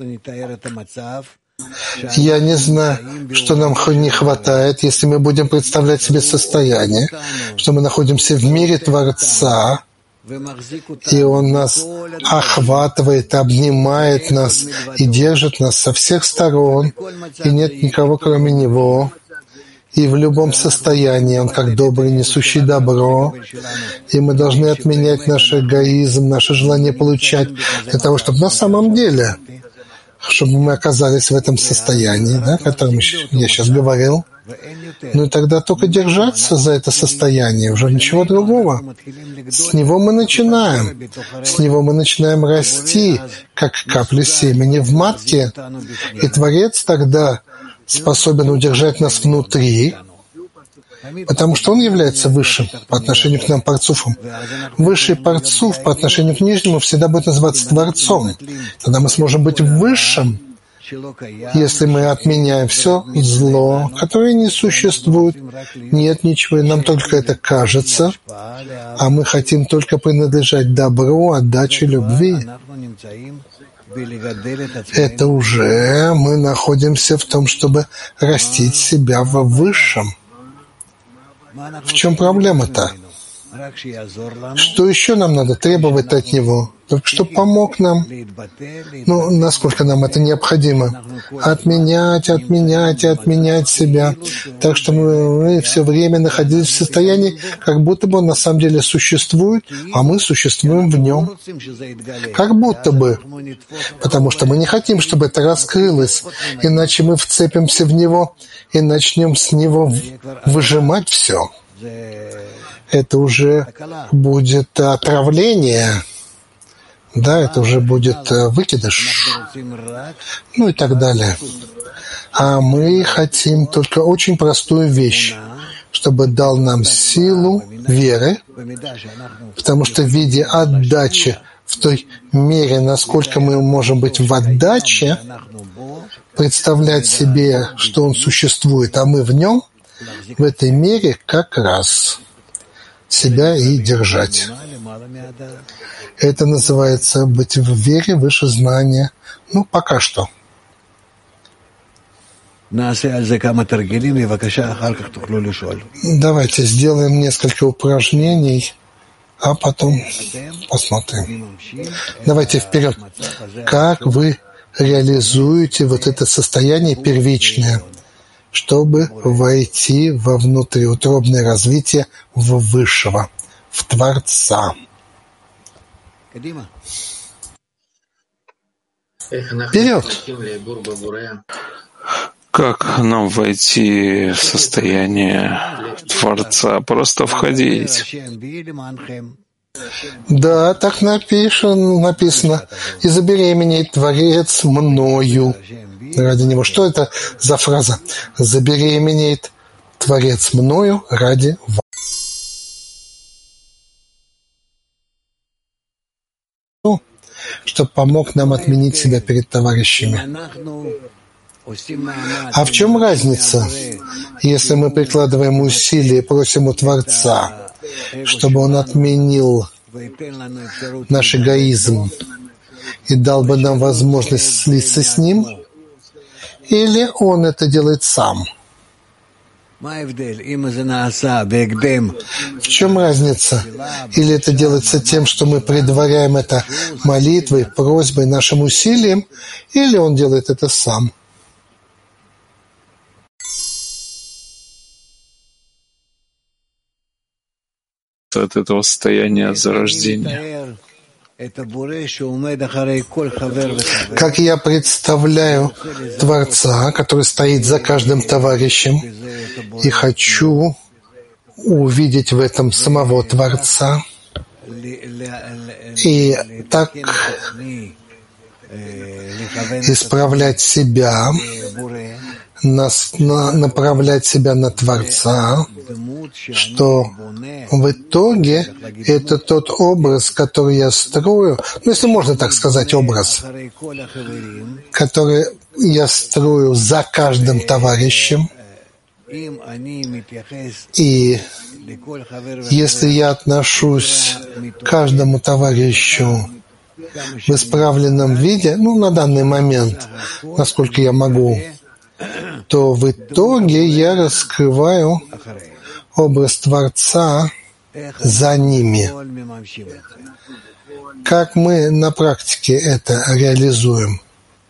Я не знаю, что нам не хватает, если мы будем представлять себе состояние, что мы находимся в мире Творца, и Он нас охватывает, обнимает нас и держит нас со всех сторон, и нет никого, кроме Него. И в любом состоянии Он как добрый, несущий добро. И мы должны отменять наш эгоизм, наше желание получать, для того, чтобы на самом деле, чтобы мы оказались в этом состоянии, да, о котором я сейчас говорил. Ну и тогда только держаться за это состояние, уже ничего другого. С него мы начинаем. С него мы начинаем расти, как капли семени в матке. И Творец тогда способен удержать нас внутри, потому что Он является высшим по отношению к нам, парцуфам. Высший парцуф по отношению к нижнему всегда будет называться Творцом. Тогда мы сможем быть высшим, если мы отменяем все зло, которое не существует. Нет ничего, и нам только это кажется, а мы хотим только принадлежать добру, отдаче, любви. Это уже мы находимся в том, чтобы растить себя во высшем. В чем проблема-то? Что еще нам надо требовать от Него? Только чтобы помог нам. Ну, насколько нам это необходимо? Отменять, отменять и отменять себя. Так что мы, мы все время находились в состоянии, как будто бы Он на самом деле существует, а мы существуем в Нем. Как будто бы. Потому что мы не хотим, чтобы это раскрылось. Иначе мы вцепимся в Него и начнем с Него выжимать все. Это уже будет отравление, да, это уже будет выкидыш, ну и так далее. А мы хотим только очень простую вещь, чтобы дал нам силу веры, потому что в виде отдачи в той мере, насколько мы можем быть в отдаче, представлять себе, что он существует, а мы в нем, в этой мере как раз себя и держать. Это называется быть в вере выше знания. Ну, пока что. Давайте сделаем несколько упражнений, а потом посмотрим. Давайте вперед. Как вы реализуете вот это состояние первичное, чтобы войти во внутриутробное развитие в Высшего, в Творца? Вперед! Как нам войти в состояние Творца? Просто входить. Да, так напишено, написано. «И забеременеет Творец мною». Ради Него. Что это за фраза? «Забеременеет Творец мною ради вас». Чтобы помог нам отменить себя перед товарищами. А в чем разница, если мы прикладываем усилия и просим у Творца, чтобы Он отменил наш эгоизм и дал бы нам возможность слиться с Ним, или Он это делает сам? В чем разница? Или это делается тем, что мы предваряем это молитвой, просьбой, нашим усилием, или Он делает это сам? От этого состояния зарождения. Как я представляю Творца, который стоит за каждым товарищем, и хочу увидеть в этом самого Творца, и так исправлять себя, нас, на, направлять себя на Творца, что в итоге это тот образ, который я строю, ну, если можно так сказать, образ, который я строю за каждым товарищем, и если я отношусь к каждому товарищу в исправленном виде, ну, на данный момент, насколько я могу, то в итоге я раскрываю образ Творца за ними. Как мы на практике это реализуем?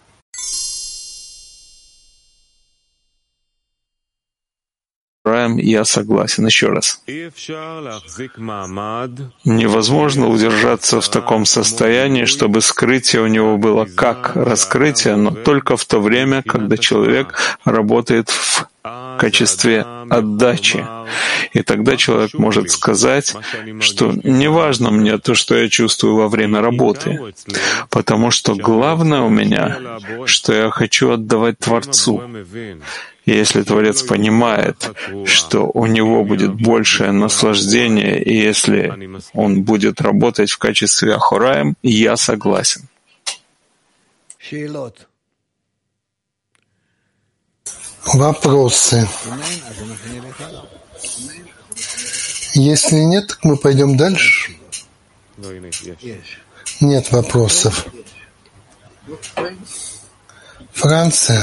Я согласен. Еще раз. Невозможно удержаться в таком состоянии, чтобы скрытие у него было как раскрытие, но только в то время, когда человек работает в качестве отдачи. И тогда человек может сказать, что не важно мне то, что я чувствую во время работы, потому что главное у меня, что я хочу отдавать Творцу. И если Творец понимает, что у него будет большее наслаждение, и если он будет работать в качестве Ахураим, я согласен. Вопросы? Если нет, так мы пойдем дальше. Нет вопросов. Франция.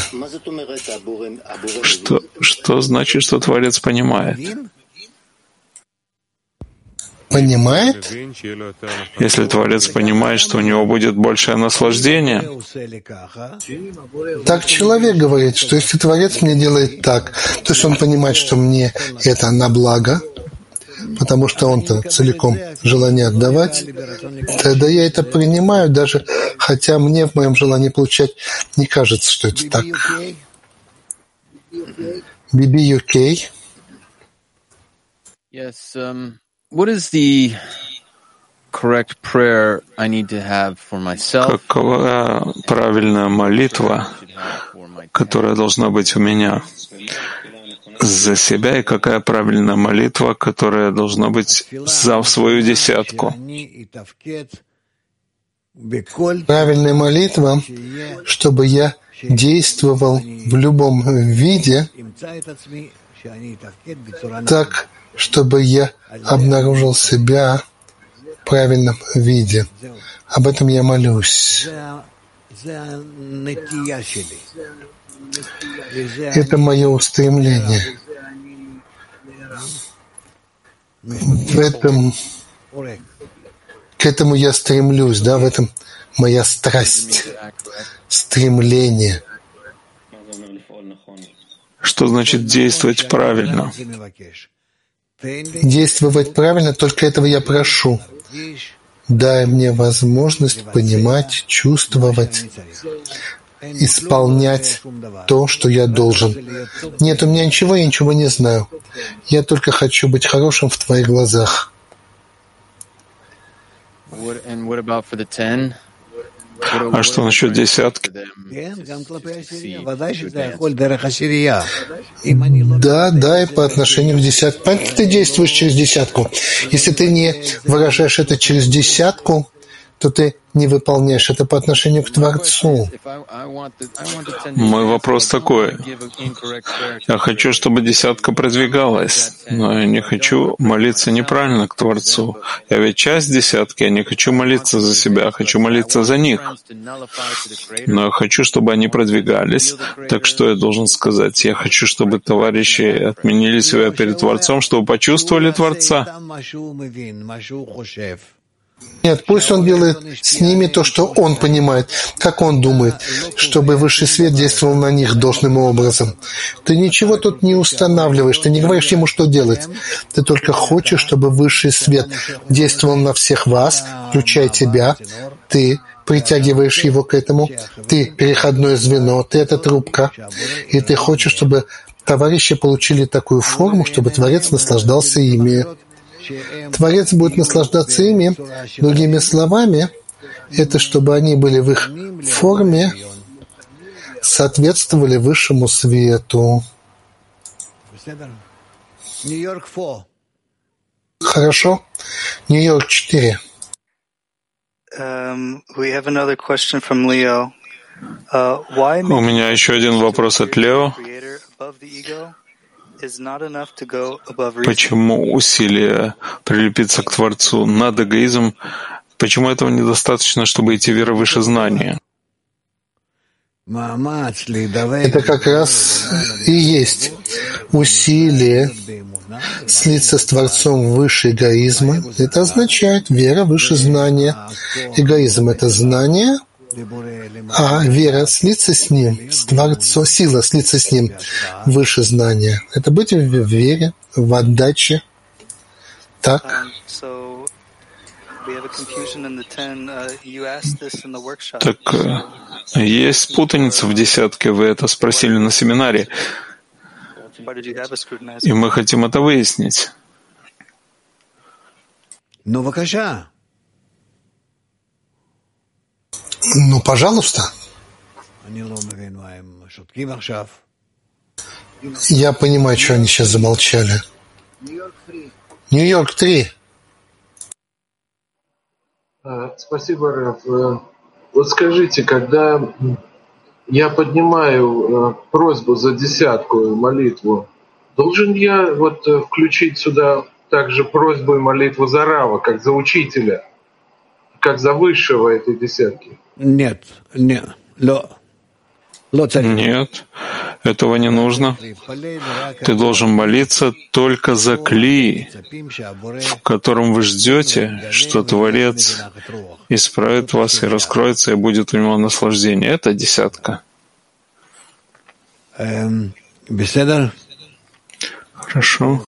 Что, что значит, что Творец понимает? Понимает? Если Творец понимает, что у него будет большее наслаждение. Так человек говорит, что если Творец мне делает так, то есть он понимает, что мне это на благо, потому что он-то целиком желание отдавать, тогда я это принимаю, даже хотя мне в моем желании получать не кажется, что это так. би би ю кей. Yes, um, what is the correct prayer I need to have for myself? Какова правильная молитва, которая должна быть у меня за себя, и какая правильная молитва, которая должна быть за свою десятку? Правильная молитва, чтобы я действовал в любом виде так, чтобы я обнаружил себя в правильном виде. Об этом я молюсь. Это мое устремление. В этом, к этому я стремлюсь, да, в этом моя страсть, стремление. Что значит действовать правильно? Действовать правильно, только этого я прошу. Дай мне возможность понимать, чувствовать, исполнять то, что я должен. Нет, у меня ничего, я ничего не знаю. Я только хочу быть хорошим в твоих глазах. А что насчет десятки? Да, да, и по отношению к десятке. Понятно, ты действуешь через десятку. Если ты не выражаешь это через десятку, то ты не выполняешь это по отношению к Творцу. Мой вопрос такой. Я хочу, чтобы десятка продвигалась, но я не хочу молиться неправильно к Творцу. Я ведь часть десятки, я не хочу молиться за себя, хочу молиться за них. Но я хочу, чтобы они продвигались. Так что я должен сказать? Я хочу, чтобы товарищи отменили себя перед Творцом, чтобы почувствовали Творца. Нет, пусть он делает с ними то, что он понимает, как он думает, чтобы высший свет действовал на них должным образом. Ты ничего тут не устанавливаешь, ты не говоришь ему, что делать. Ты только хочешь, чтобы высший свет действовал на всех вас, включая тебя. Ты притягиваешь его к этому. Ты переходное звено, ты эта трубка. И ты хочешь, чтобы товарищи получили такую форму, чтобы Творец наслаждался ими. Творец будет наслаждаться ими. Другими словами, это чтобы они были в их форме, соответствовали высшему свету. Хорошо? Нью-Йорк четыре. Um, we have another question from Leo. Uh, why У меня еще один вопрос от Лео. Почему усилие прилепиться к Творцу над эгоизмом, почему этого недостаточно, чтобы идти вера выше знания? Это как раз и есть усилие слиться с Творцом выше эгоизма. Это означает вера выше знания. Эгоизм — это знание, а вера — слиться с Ним, с Творцом, сила слиться с Ним выше знания. Это быть в вере, в отдаче. Так. Так есть путаница в десятке, вы это спросили на семинаре, и мы хотим это выяснить. Ну, Ну, пожалуйста. Я понимаю, что они сейчас замолчали. Нью-Йорк три. Спасибо, Раф. Вот скажите, когда я поднимаю просьбу за десятку, молитву, должен я вот включить сюда также просьбу и молитву за Рава, как за учителя, как за высшего этой десятки? Нет, нет, нет, этого не нужно. Ты должен молиться только за кли, в котором вы ждете, что Творец исправит вас и раскроется, и будет у него наслаждение. Это десятка. Хорошо.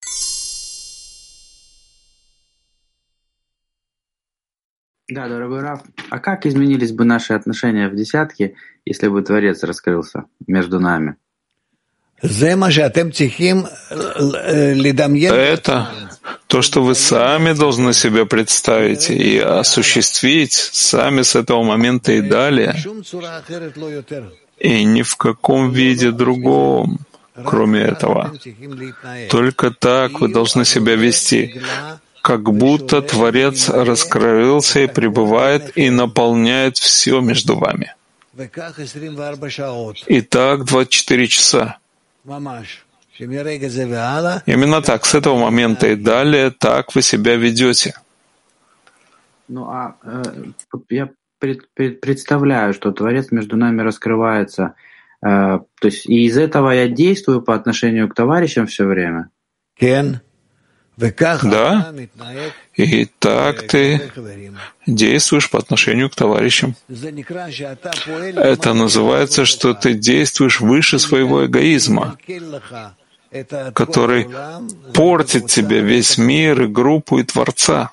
Да, дорогой Раф, а как изменились бы наши отношения в десятке, если бы Творец раскрылся между нами? Это то, что вы сами должны себе представить и осуществить сами с этого момента и далее, и ни в каком виде другом, кроме этого. Только так вы должны себя вести, как будто Творец раскрылся и пребывает и наполняет все между вами. И так двадцать четыре часа. Именно так, с этого момента и далее, так вы себя ведете. Ну а э, я пред, пред, представляю, что Творец между нами раскрывается. Э, то есть и из этого я действую по отношению к товарищам все время. Да, и так ты действуешь по отношению к товарищам. Это называется, что ты действуешь выше своего эгоизма, который портит тебе весь мир и группу и Творца.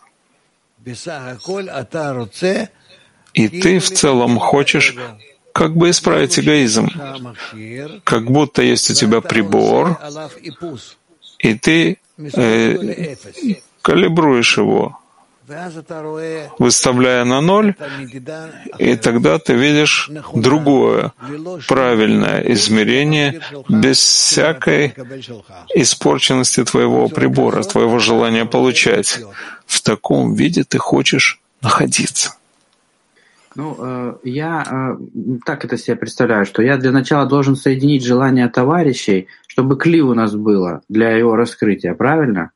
И ты в целом хочешь как бы исправить эгоизм, как будто есть у тебя прибор, и ты э, калибруешь его, выставляя на ноль, и тогда ты видишь другое, правильное измерение без всякой испорченности твоего прибора, твоего желания получать. В таком виде ты хочешь находиться. Ну, э, я э, так это себе представляю, что я для начала должен соединить желания товарищей, чтобы кли у нас было для его раскрытия, правильно?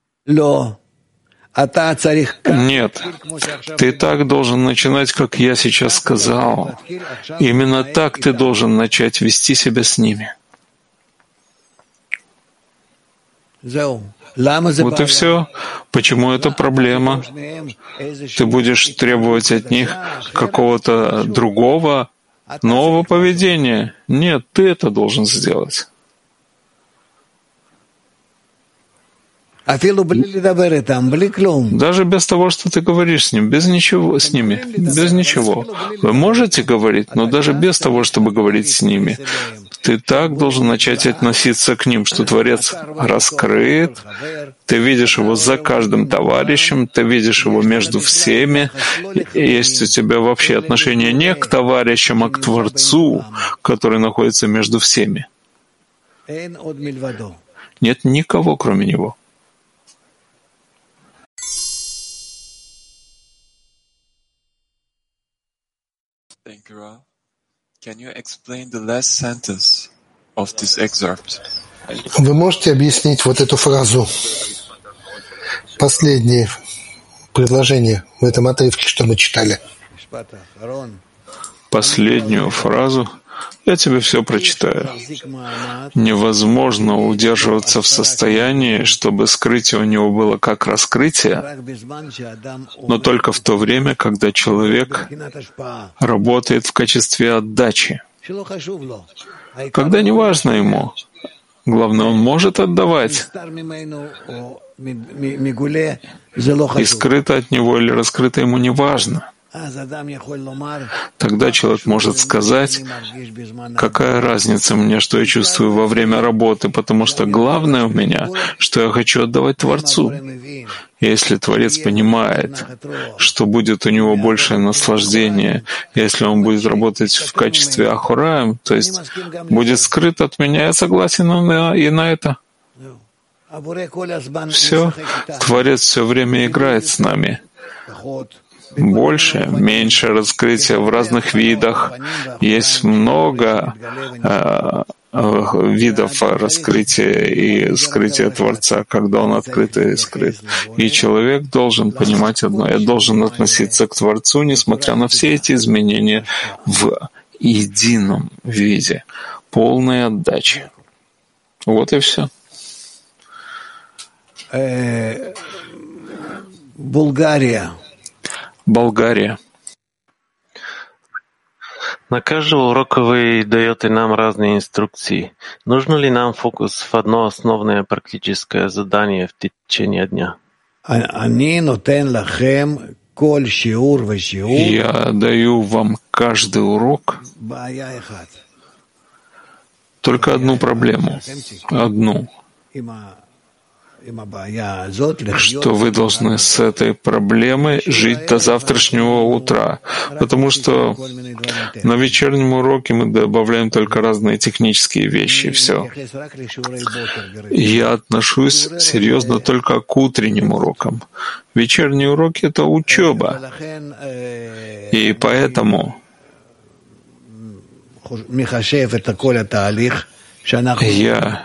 Нет, ты так должен начинать, как я сейчас сказал. Именно так ты должен начать вести себя с ними. Вот и все. Почему это проблема? Ты будешь требовать от них какого-то другого, нового поведения. Нет, ты это должен сделать. Даже без того, что ты говоришь с ним, без ничего, с ними, без ничего. Вы можете говорить, но даже без того, чтобы говорить с ними, ты так должен начать относиться к ним, что Творец раскрыт, ты видишь его за каждым товарищем, ты видишь его между всеми, и есть у тебя вообще отношение не к товарищам, а к Творцу, который находится между всеми. Нет никого, кроме него. Thank you, Rav. Can you explain the last sentence of this excerpt? Вы можете объяснить вот эту фразу, последнее предложение в этом отрывке, что мы читали? Последнюю фразу я тебе все прочитаю. Невозможно удерживаться в состоянии, чтобы скрытие у него было как раскрытие, но только в то время, когда человек работает в качестве отдачи. Когда не важно ему, главное, он может отдавать, и скрыто от него или раскрыто ему не важно. Тогда человек может сказать, какая разница мне, что я чувствую во время работы, потому что главное у меня, что я хочу отдавать Творцу. Если Творец понимает, что будет у него большее наслаждение, если он будет работать в качестве ахураем, то есть будет скрыт от меня, я согласен и на это. Все, Творец все время играет с нами. Больше, меньше раскрытия в разных видах. Есть много э, видов раскрытия и скрытия Творца, когда он открыт и скрыт. И человек должен понимать одно. Я должен относиться к Творцу, несмотря на все эти изменения, в едином виде, полной отдачи. Вот и все. Болгария. Болгария. На каждого урока вы даете нам разные инструкции. Нужно ли нам фокус в одно основное практическое задание в течение дня? Я даю вам каждый урок только одну проблему. Одну. что вы должны с этой проблемой жить до завтрашнего утра, потому что на вечернем уроке мы добавляем только разные технические вещи, и все. Я отношусь серьезно только к утренним урокам. Вечерние уроки — это учеба, и поэтому я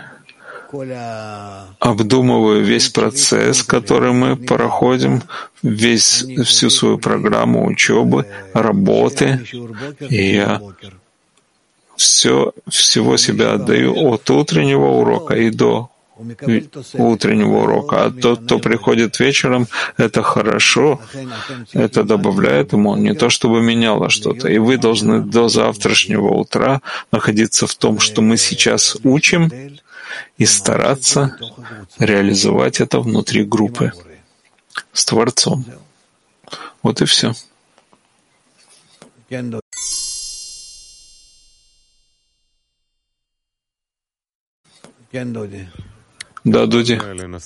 обдумываю весь процесс, который мы проходим, весь, всю свою программу учебы, работы, и я все, всего себя отдаю от утреннего урока и до утреннего урока. А тот, кто приходит вечером, это хорошо, это добавляет ему, не то чтобы меняло что-то. И вы должны до завтрашнего утра находиться в том, что мы сейчас учим, и стараться реализовать это внутри группы с Творцом. Вот и все. Да, Дуди.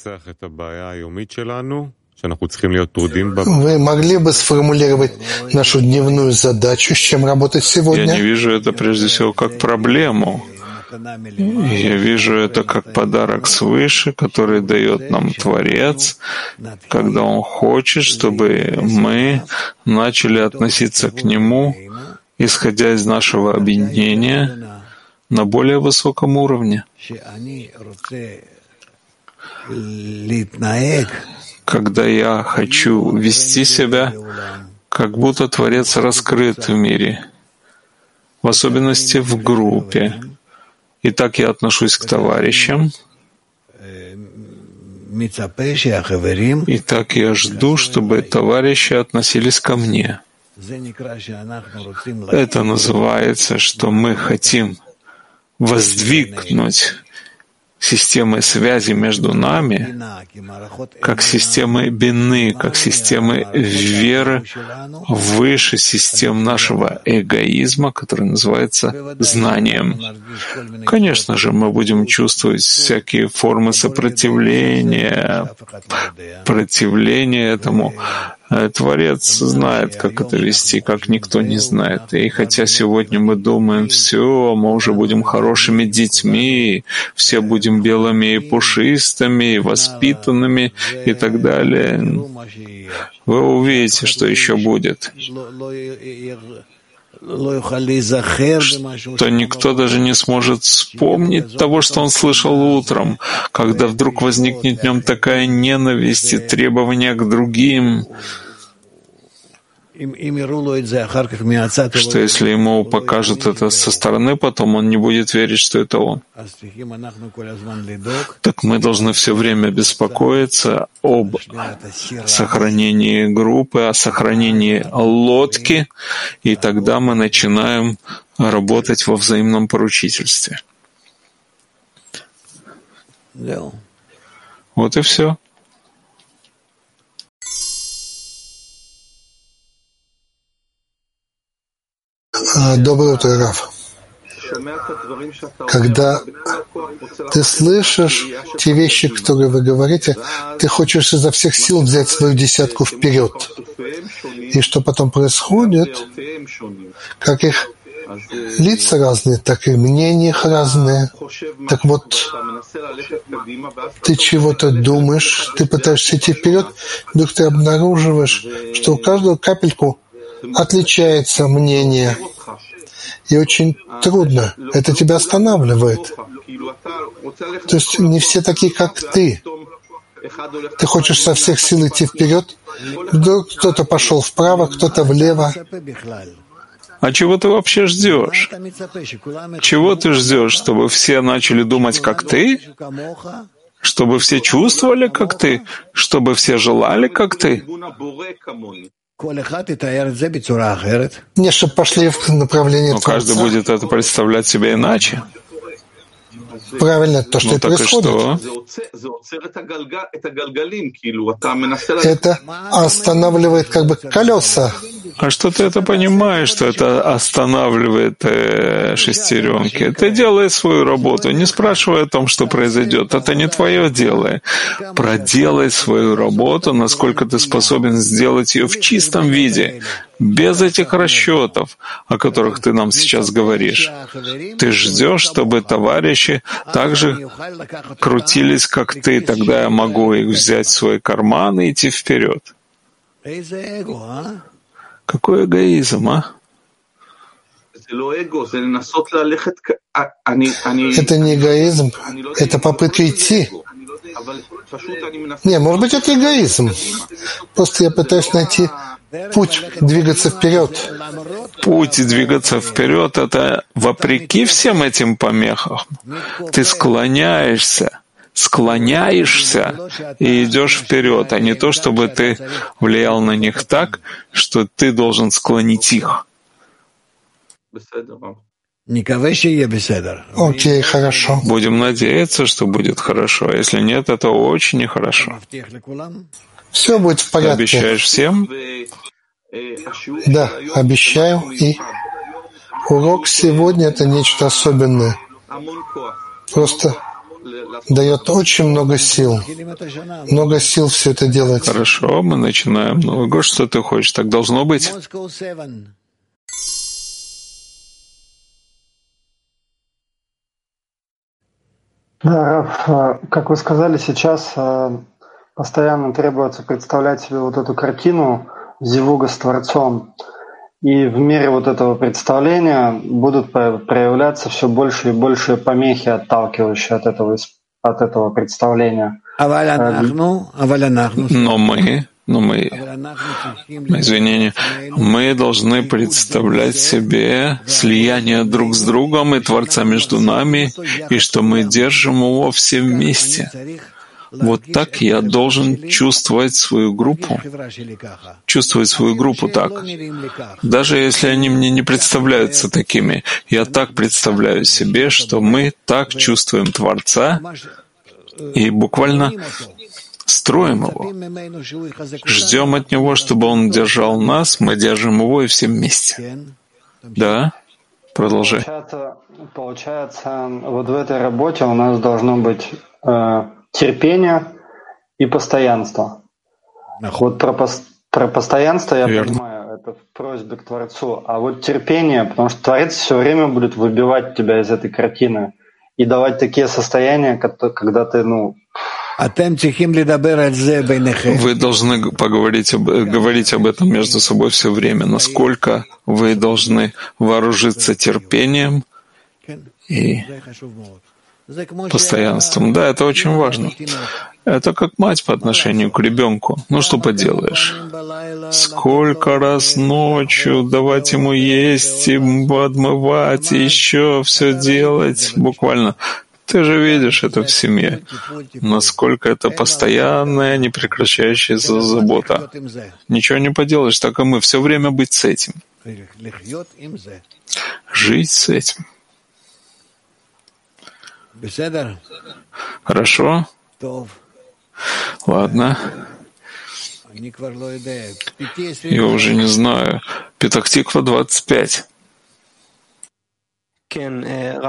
Вы могли бы сформулировать нашу дневную задачу, с чем работать сегодня? Я не вижу это прежде всего как проблему. Я вижу это как подарок свыше, который дает нам Творец, когда Он хочет, чтобы мы начали относиться к Нему, исходя из нашего объединения, на более высоком уровне. Когда я хочу вести себя, как будто Творец раскрыт в мире, в особенности в группе. И так я отношусь к товарищам, и так я жду, чтобы товарищи относились ко мне. Это называется, что мы хотим воздвигнуть системы связи между нами, как системы бины, как системы веры выше систем нашего эгоизма, который называется знанием. Конечно же, мы будем чувствовать всякие формы сопротивления, противления этому. Творец знает, как это вести, как никто не знает. И хотя сегодня мы думаем, все, мы уже будем хорошими детьми, все будем белыми и пушистыми, и воспитанными и так далее, вы увидите, что еще будет. Что никто даже не сможет вспомнить того, что он слышал утром, когда вдруг возникнет в нем такая ненависть и требования к другим, что если ему покажут это со стороны, потом он не будет верить, что это он. Так мы должны все время беспокоиться об сохранении группы, о сохранении лодки, и тогда мы начинаем работать во взаимном поручительстве. Вот и все. Доброе утро, Раф. Когда ты слышишь те вещи, которые вы говорите, ты хочешь изо всех сил взять свою десятку вперед. И что потом происходит, как их лица разные, так и мнения их разные. Так вот, ты чего-то думаешь, ты пытаешься идти вперед, вдруг ты обнаруживаешь, что у каждого капельку отличается мнение. И очень трудно. Это тебя останавливает. То есть не все такие, как ты. Ты хочешь со всех сил идти вперед. Вдруг кто-то пошел вправо, кто-то влево. А чего ты вообще ждешь? Чего ты ждешь, чтобы все начали думать, как ты? Чтобы все чувствовали, как ты? Чтобы все желали, как ты? Не, чтобы пошли в направлении Но каждый Творца. будет это представлять себе иначе. Правильно, то, что ну, и происходит. И это останавливает как бы колеса. А что ты это понимаешь, что это останавливает э, шестеренки? Ты делай свою работу, не спрашивай о том, что произойдет. Это не твое дело. Проделай свою работу, насколько ты способен сделать ее в чистом виде, без этих расчетов, о которых ты нам сейчас говоришь. Ты ждешь, чтобы товарищи также крутились, как ты, тогда я могу их взять в свой карман и идти вперед. Какой эгоизм, а? Это не эгоизм, это попытка идти. Не, может быть, это эгоизм. Просто я пытаюсь найти путь двигаться вперед. Путь двигаться вперед — это вопреки всем этим помехам. Ты склоняешься, склоняешься и идешь вперед, а не то, чтобы ты влиял на них так, что ты должен склонить их. Окей, хорошо. Будем надеяться, что будет хорошо. А если нет, это очень нехорошо. Все будет в порядке. Ты обещаешь всем? Да, обещаю. И урок сегодня — это нечто особенное. Просто дает очень много сил. Много сил все это делать. Хорошо, мы начинаем Новый год. Что ты хочешь? Так должно быть. Да, как вы сказали, сейчас постоянно требуется представлять себе вот эту картину зивуга с Творцом. И в мере вот этого представления будут проявляться все больше и больше помехи, отталкивающие от этого, от этого представления. Но мы, но мы, извинения, мы должны представлять себе слияние друг с другом и Творца между нами, и что мы держим его все вместе. Вот так я должен чувствовать свою группу, чувствовать свою группу так. Даже если они мне не представляются такими, я так представляю себе, что мы так чувствуем Творца и буквально строим его, ждем от него, чтобы он держал нас, мы держим его и все вместе. Да? Продолжай. Получается, получается вот в этой работе у нас должно быть э, терпение и постоянство. Вот про, пос, про постоянство я Верно. понимаю, это в просьбе к Творцу, а вот терпение, потому что Творец все время будет выбивать тебя из этой картины и давать такие состояния, когда ты, ну... Вы должны поговорить об, говорить об этом между собой все время, насколько вы должны вооружиться терпением и постоянством. Да, это очень важно. Это как мать по отношению к ребенку. Ну, что поделаешь? Сколько раз ночью давать ему есть, и отмывать, и еще все делать. Буквально. Ты же видишь это в семье. Насколько это постоянная, непрекращающаяся забота. Ничего не поделаешь, так и мы. Все время быть с этим. Жить с этим. Хорошо? Ладно. Я уже не знаю. Петах-Тиква двадцать пять. Да,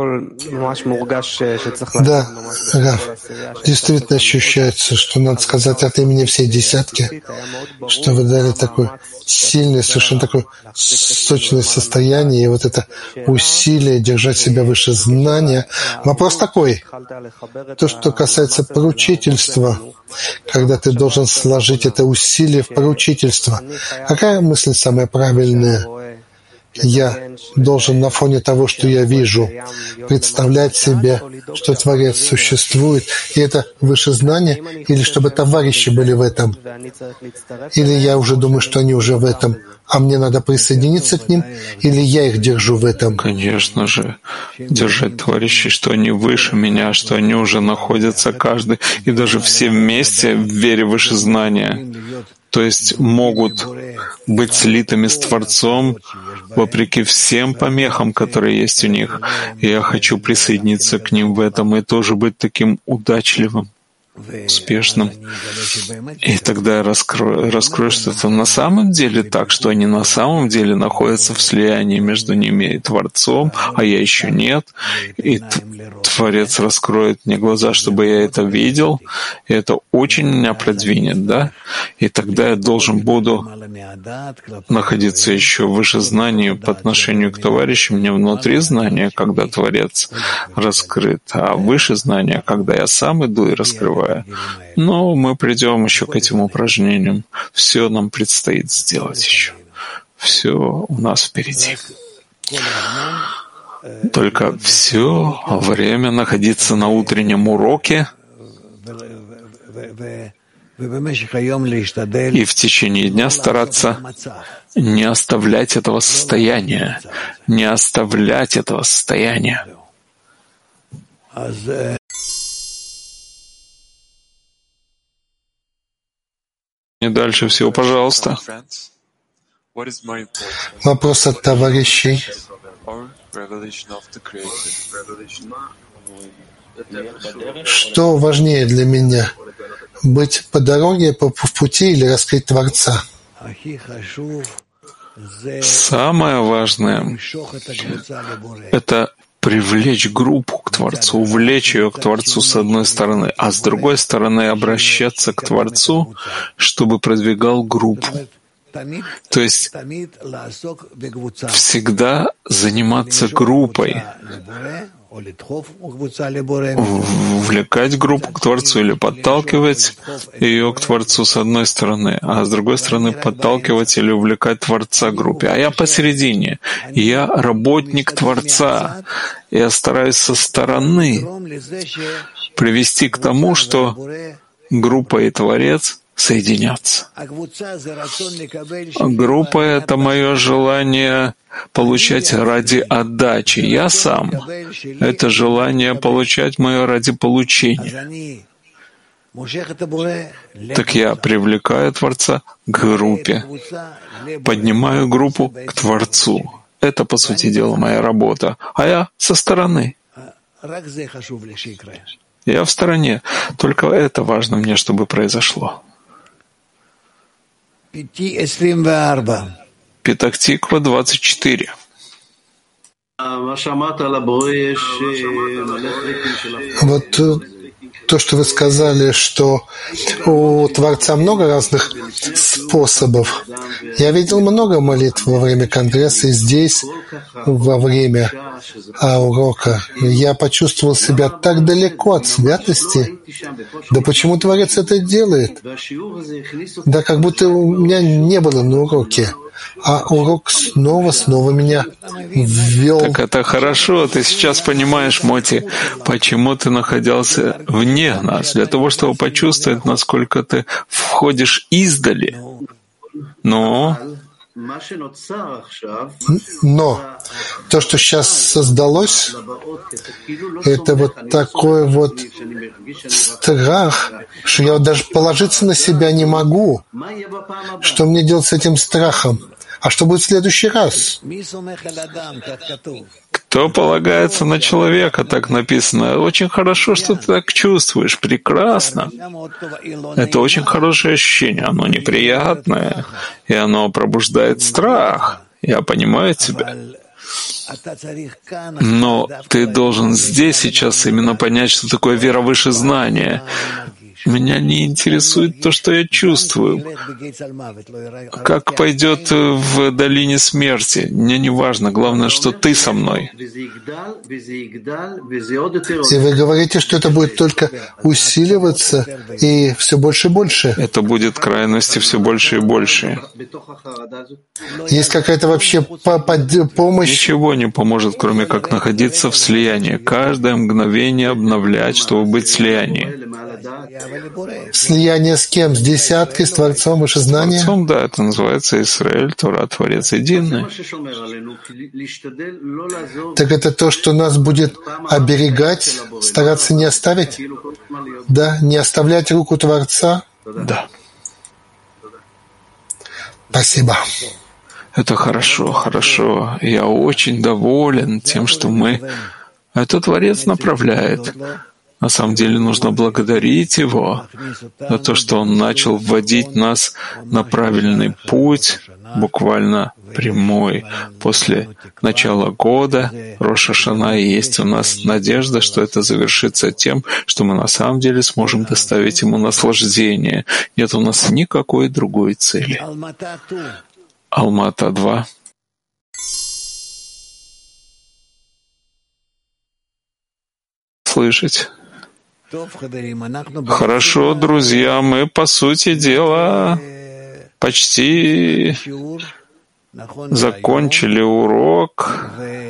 Рав, действительно ощущается, что надо сказать от имени всей десятки, что вы дали такое сильное, совершенно такое сочное состояние, и вот это усилие держать себя выше знания. Вопрос такой, то, что касается поручительства, когда ты должен сложить это усилие в поручительство, какая мысль самая правильная? Я должен на фоне того, что я вижу, представлять себе, что Творец существует, и это выше знания, или чтобы товарищи были в этом. Или я уже думаю, что они уже в этом, а мне надо присоединиться к ним, или я их держу в этом? Конечно же, держать товарищей, что они выше меня, что они уже находятся каждый, и даже все вместе в вере выше знания. То есть могут быть слитыми с Творцом вопреки всем помехам, которые есть у них. И я хочу присоединиться к ним в этом и тоже быть таким удачливым. успешным. И тогда я раскрою, раскрою, что это на самом деле так, что они на самом деле находятся в слиянии между ними и Творцом, а я еще нет. И Творец раскроет мне глаза, чтобы я это видел. И это очень меня продвинет, да? И тогда я должен буду находиться еще выше знания по отношению к товарищам, не внутри знания, когда Творец раскрыт, а выше знания, когда я сам иду и раскрываю. Но мы придем еще к этим упражнениям. Все нам предстоит сделать еще. Все у нас впереди. Только все время находиться на утреннем уроке и в течение дня стараться не оставлять этого состояния, не оставлять этого состояния. И дальше всего, пожалуйста. Вопрос от товарищей. Что важнее для меня? Быть по дороге, по, в пути или раскрыть Творца? Самое важное — это привлечь группу к Творцу, увлечь ее к Творцу с одной стороны, а с другой стороны обращаться к Творцу, чтобы продвигал группу. То есть всегда заниматься группой, увлекать группу к Творцу или подталкивать ее к Творцу с одной стороны, а с другой стороны подталкивать или увлекать Творца к группе. А я посередине. Я работник Творца. Я стараюсь со стороны привести к тому, что группа и Творец соединятся. Группа — это мое желание получать ради отдачи. Я сам — это желание получать мое ради получения. Так я привлекаю Творца к группе, поднимаю группу к Творцу. Это, по сути дела, моя работа. А я со стороны. Я в стороне. Только это важно мне, чтобы произошло. Петах-Тиква, двадцать четыре. Вот то, что вы сказали, что у Творца много разных способов. Я видел много молитв во время конгресса и здесь, во время урока. Я почувствовал себя так далеко от святости. Да почему Творец это делает? Да как будто у меня не было на уроке. А урок снова, снова меня ввел. Так это хорошо. Ты сейчас понимаешь, Моти, почему ты находился вне нас, для того, чтобы почувствовать, насколько ты входишь издали. Но... Но то, что сейчас создалось, это вот такой вот страх, что я вот даже положиться на себя не могу. Что мне делать с этим страхом? А что будет в следующий раз? Кто полагается на человека, так написано. Очень хорошо, что ты так чувствуешь. Прекрасно. Это очень хорошее ощущение. Оно неприятное, и оно пробуждает страх. Я понимаю тебя. Но ты должен здесь сейчас именно понять, что такое вера выше знания. Меня не интересует то, что я чувствую. Как пойдет в долине смерти, мне не важно. Главное, что ты со мной. И вы говорите, что это будет только усиливаться и все больше и больше. Это будет крайности все больше и больше. Есть какая-то вообще помощь? Ничего не поможет, кроме как находиться в слиянии. Каждое мгновение обновлять, чтобы быть в слиянии. Слияние с кем? С десяткой, с Творцом, выше знания? С Творцом, да, это называется Исраэль, Тора, Творец единый. Так это то, что нас будет оберегать, стараться не оставить? Да, не оставлять руку Творца? Да. Спасибо. Это хорошо, хорошо. Я очень доволен тем, что мы... Это Творец направляет. На самом деле нужно благодарить Его за то, что Он начал вводить нас на правильный путь, буквально прямой. После начала года Рош ха-Шана, и есть у нас надежда, что это завершится тем, что мы на самом деле сможем доставить Ему наслаждение. Нет у нас никакой другой цели. Алма-Ата два. Слышать. Хорошо, друзья, мы, по сути дела, почти закончили урок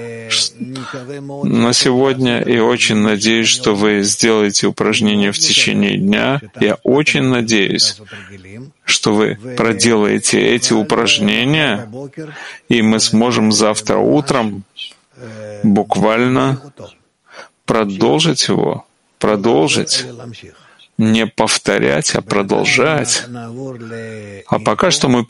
на сегодня, и очень надеюсь, что вы сделаете упражнения в течение дня. Я очень надеюсь, что вы проделаете эти упражнения, и мы сможем завтра утром буквально продолжить его, продолжить, не повторять, а продолжать. А пока что мы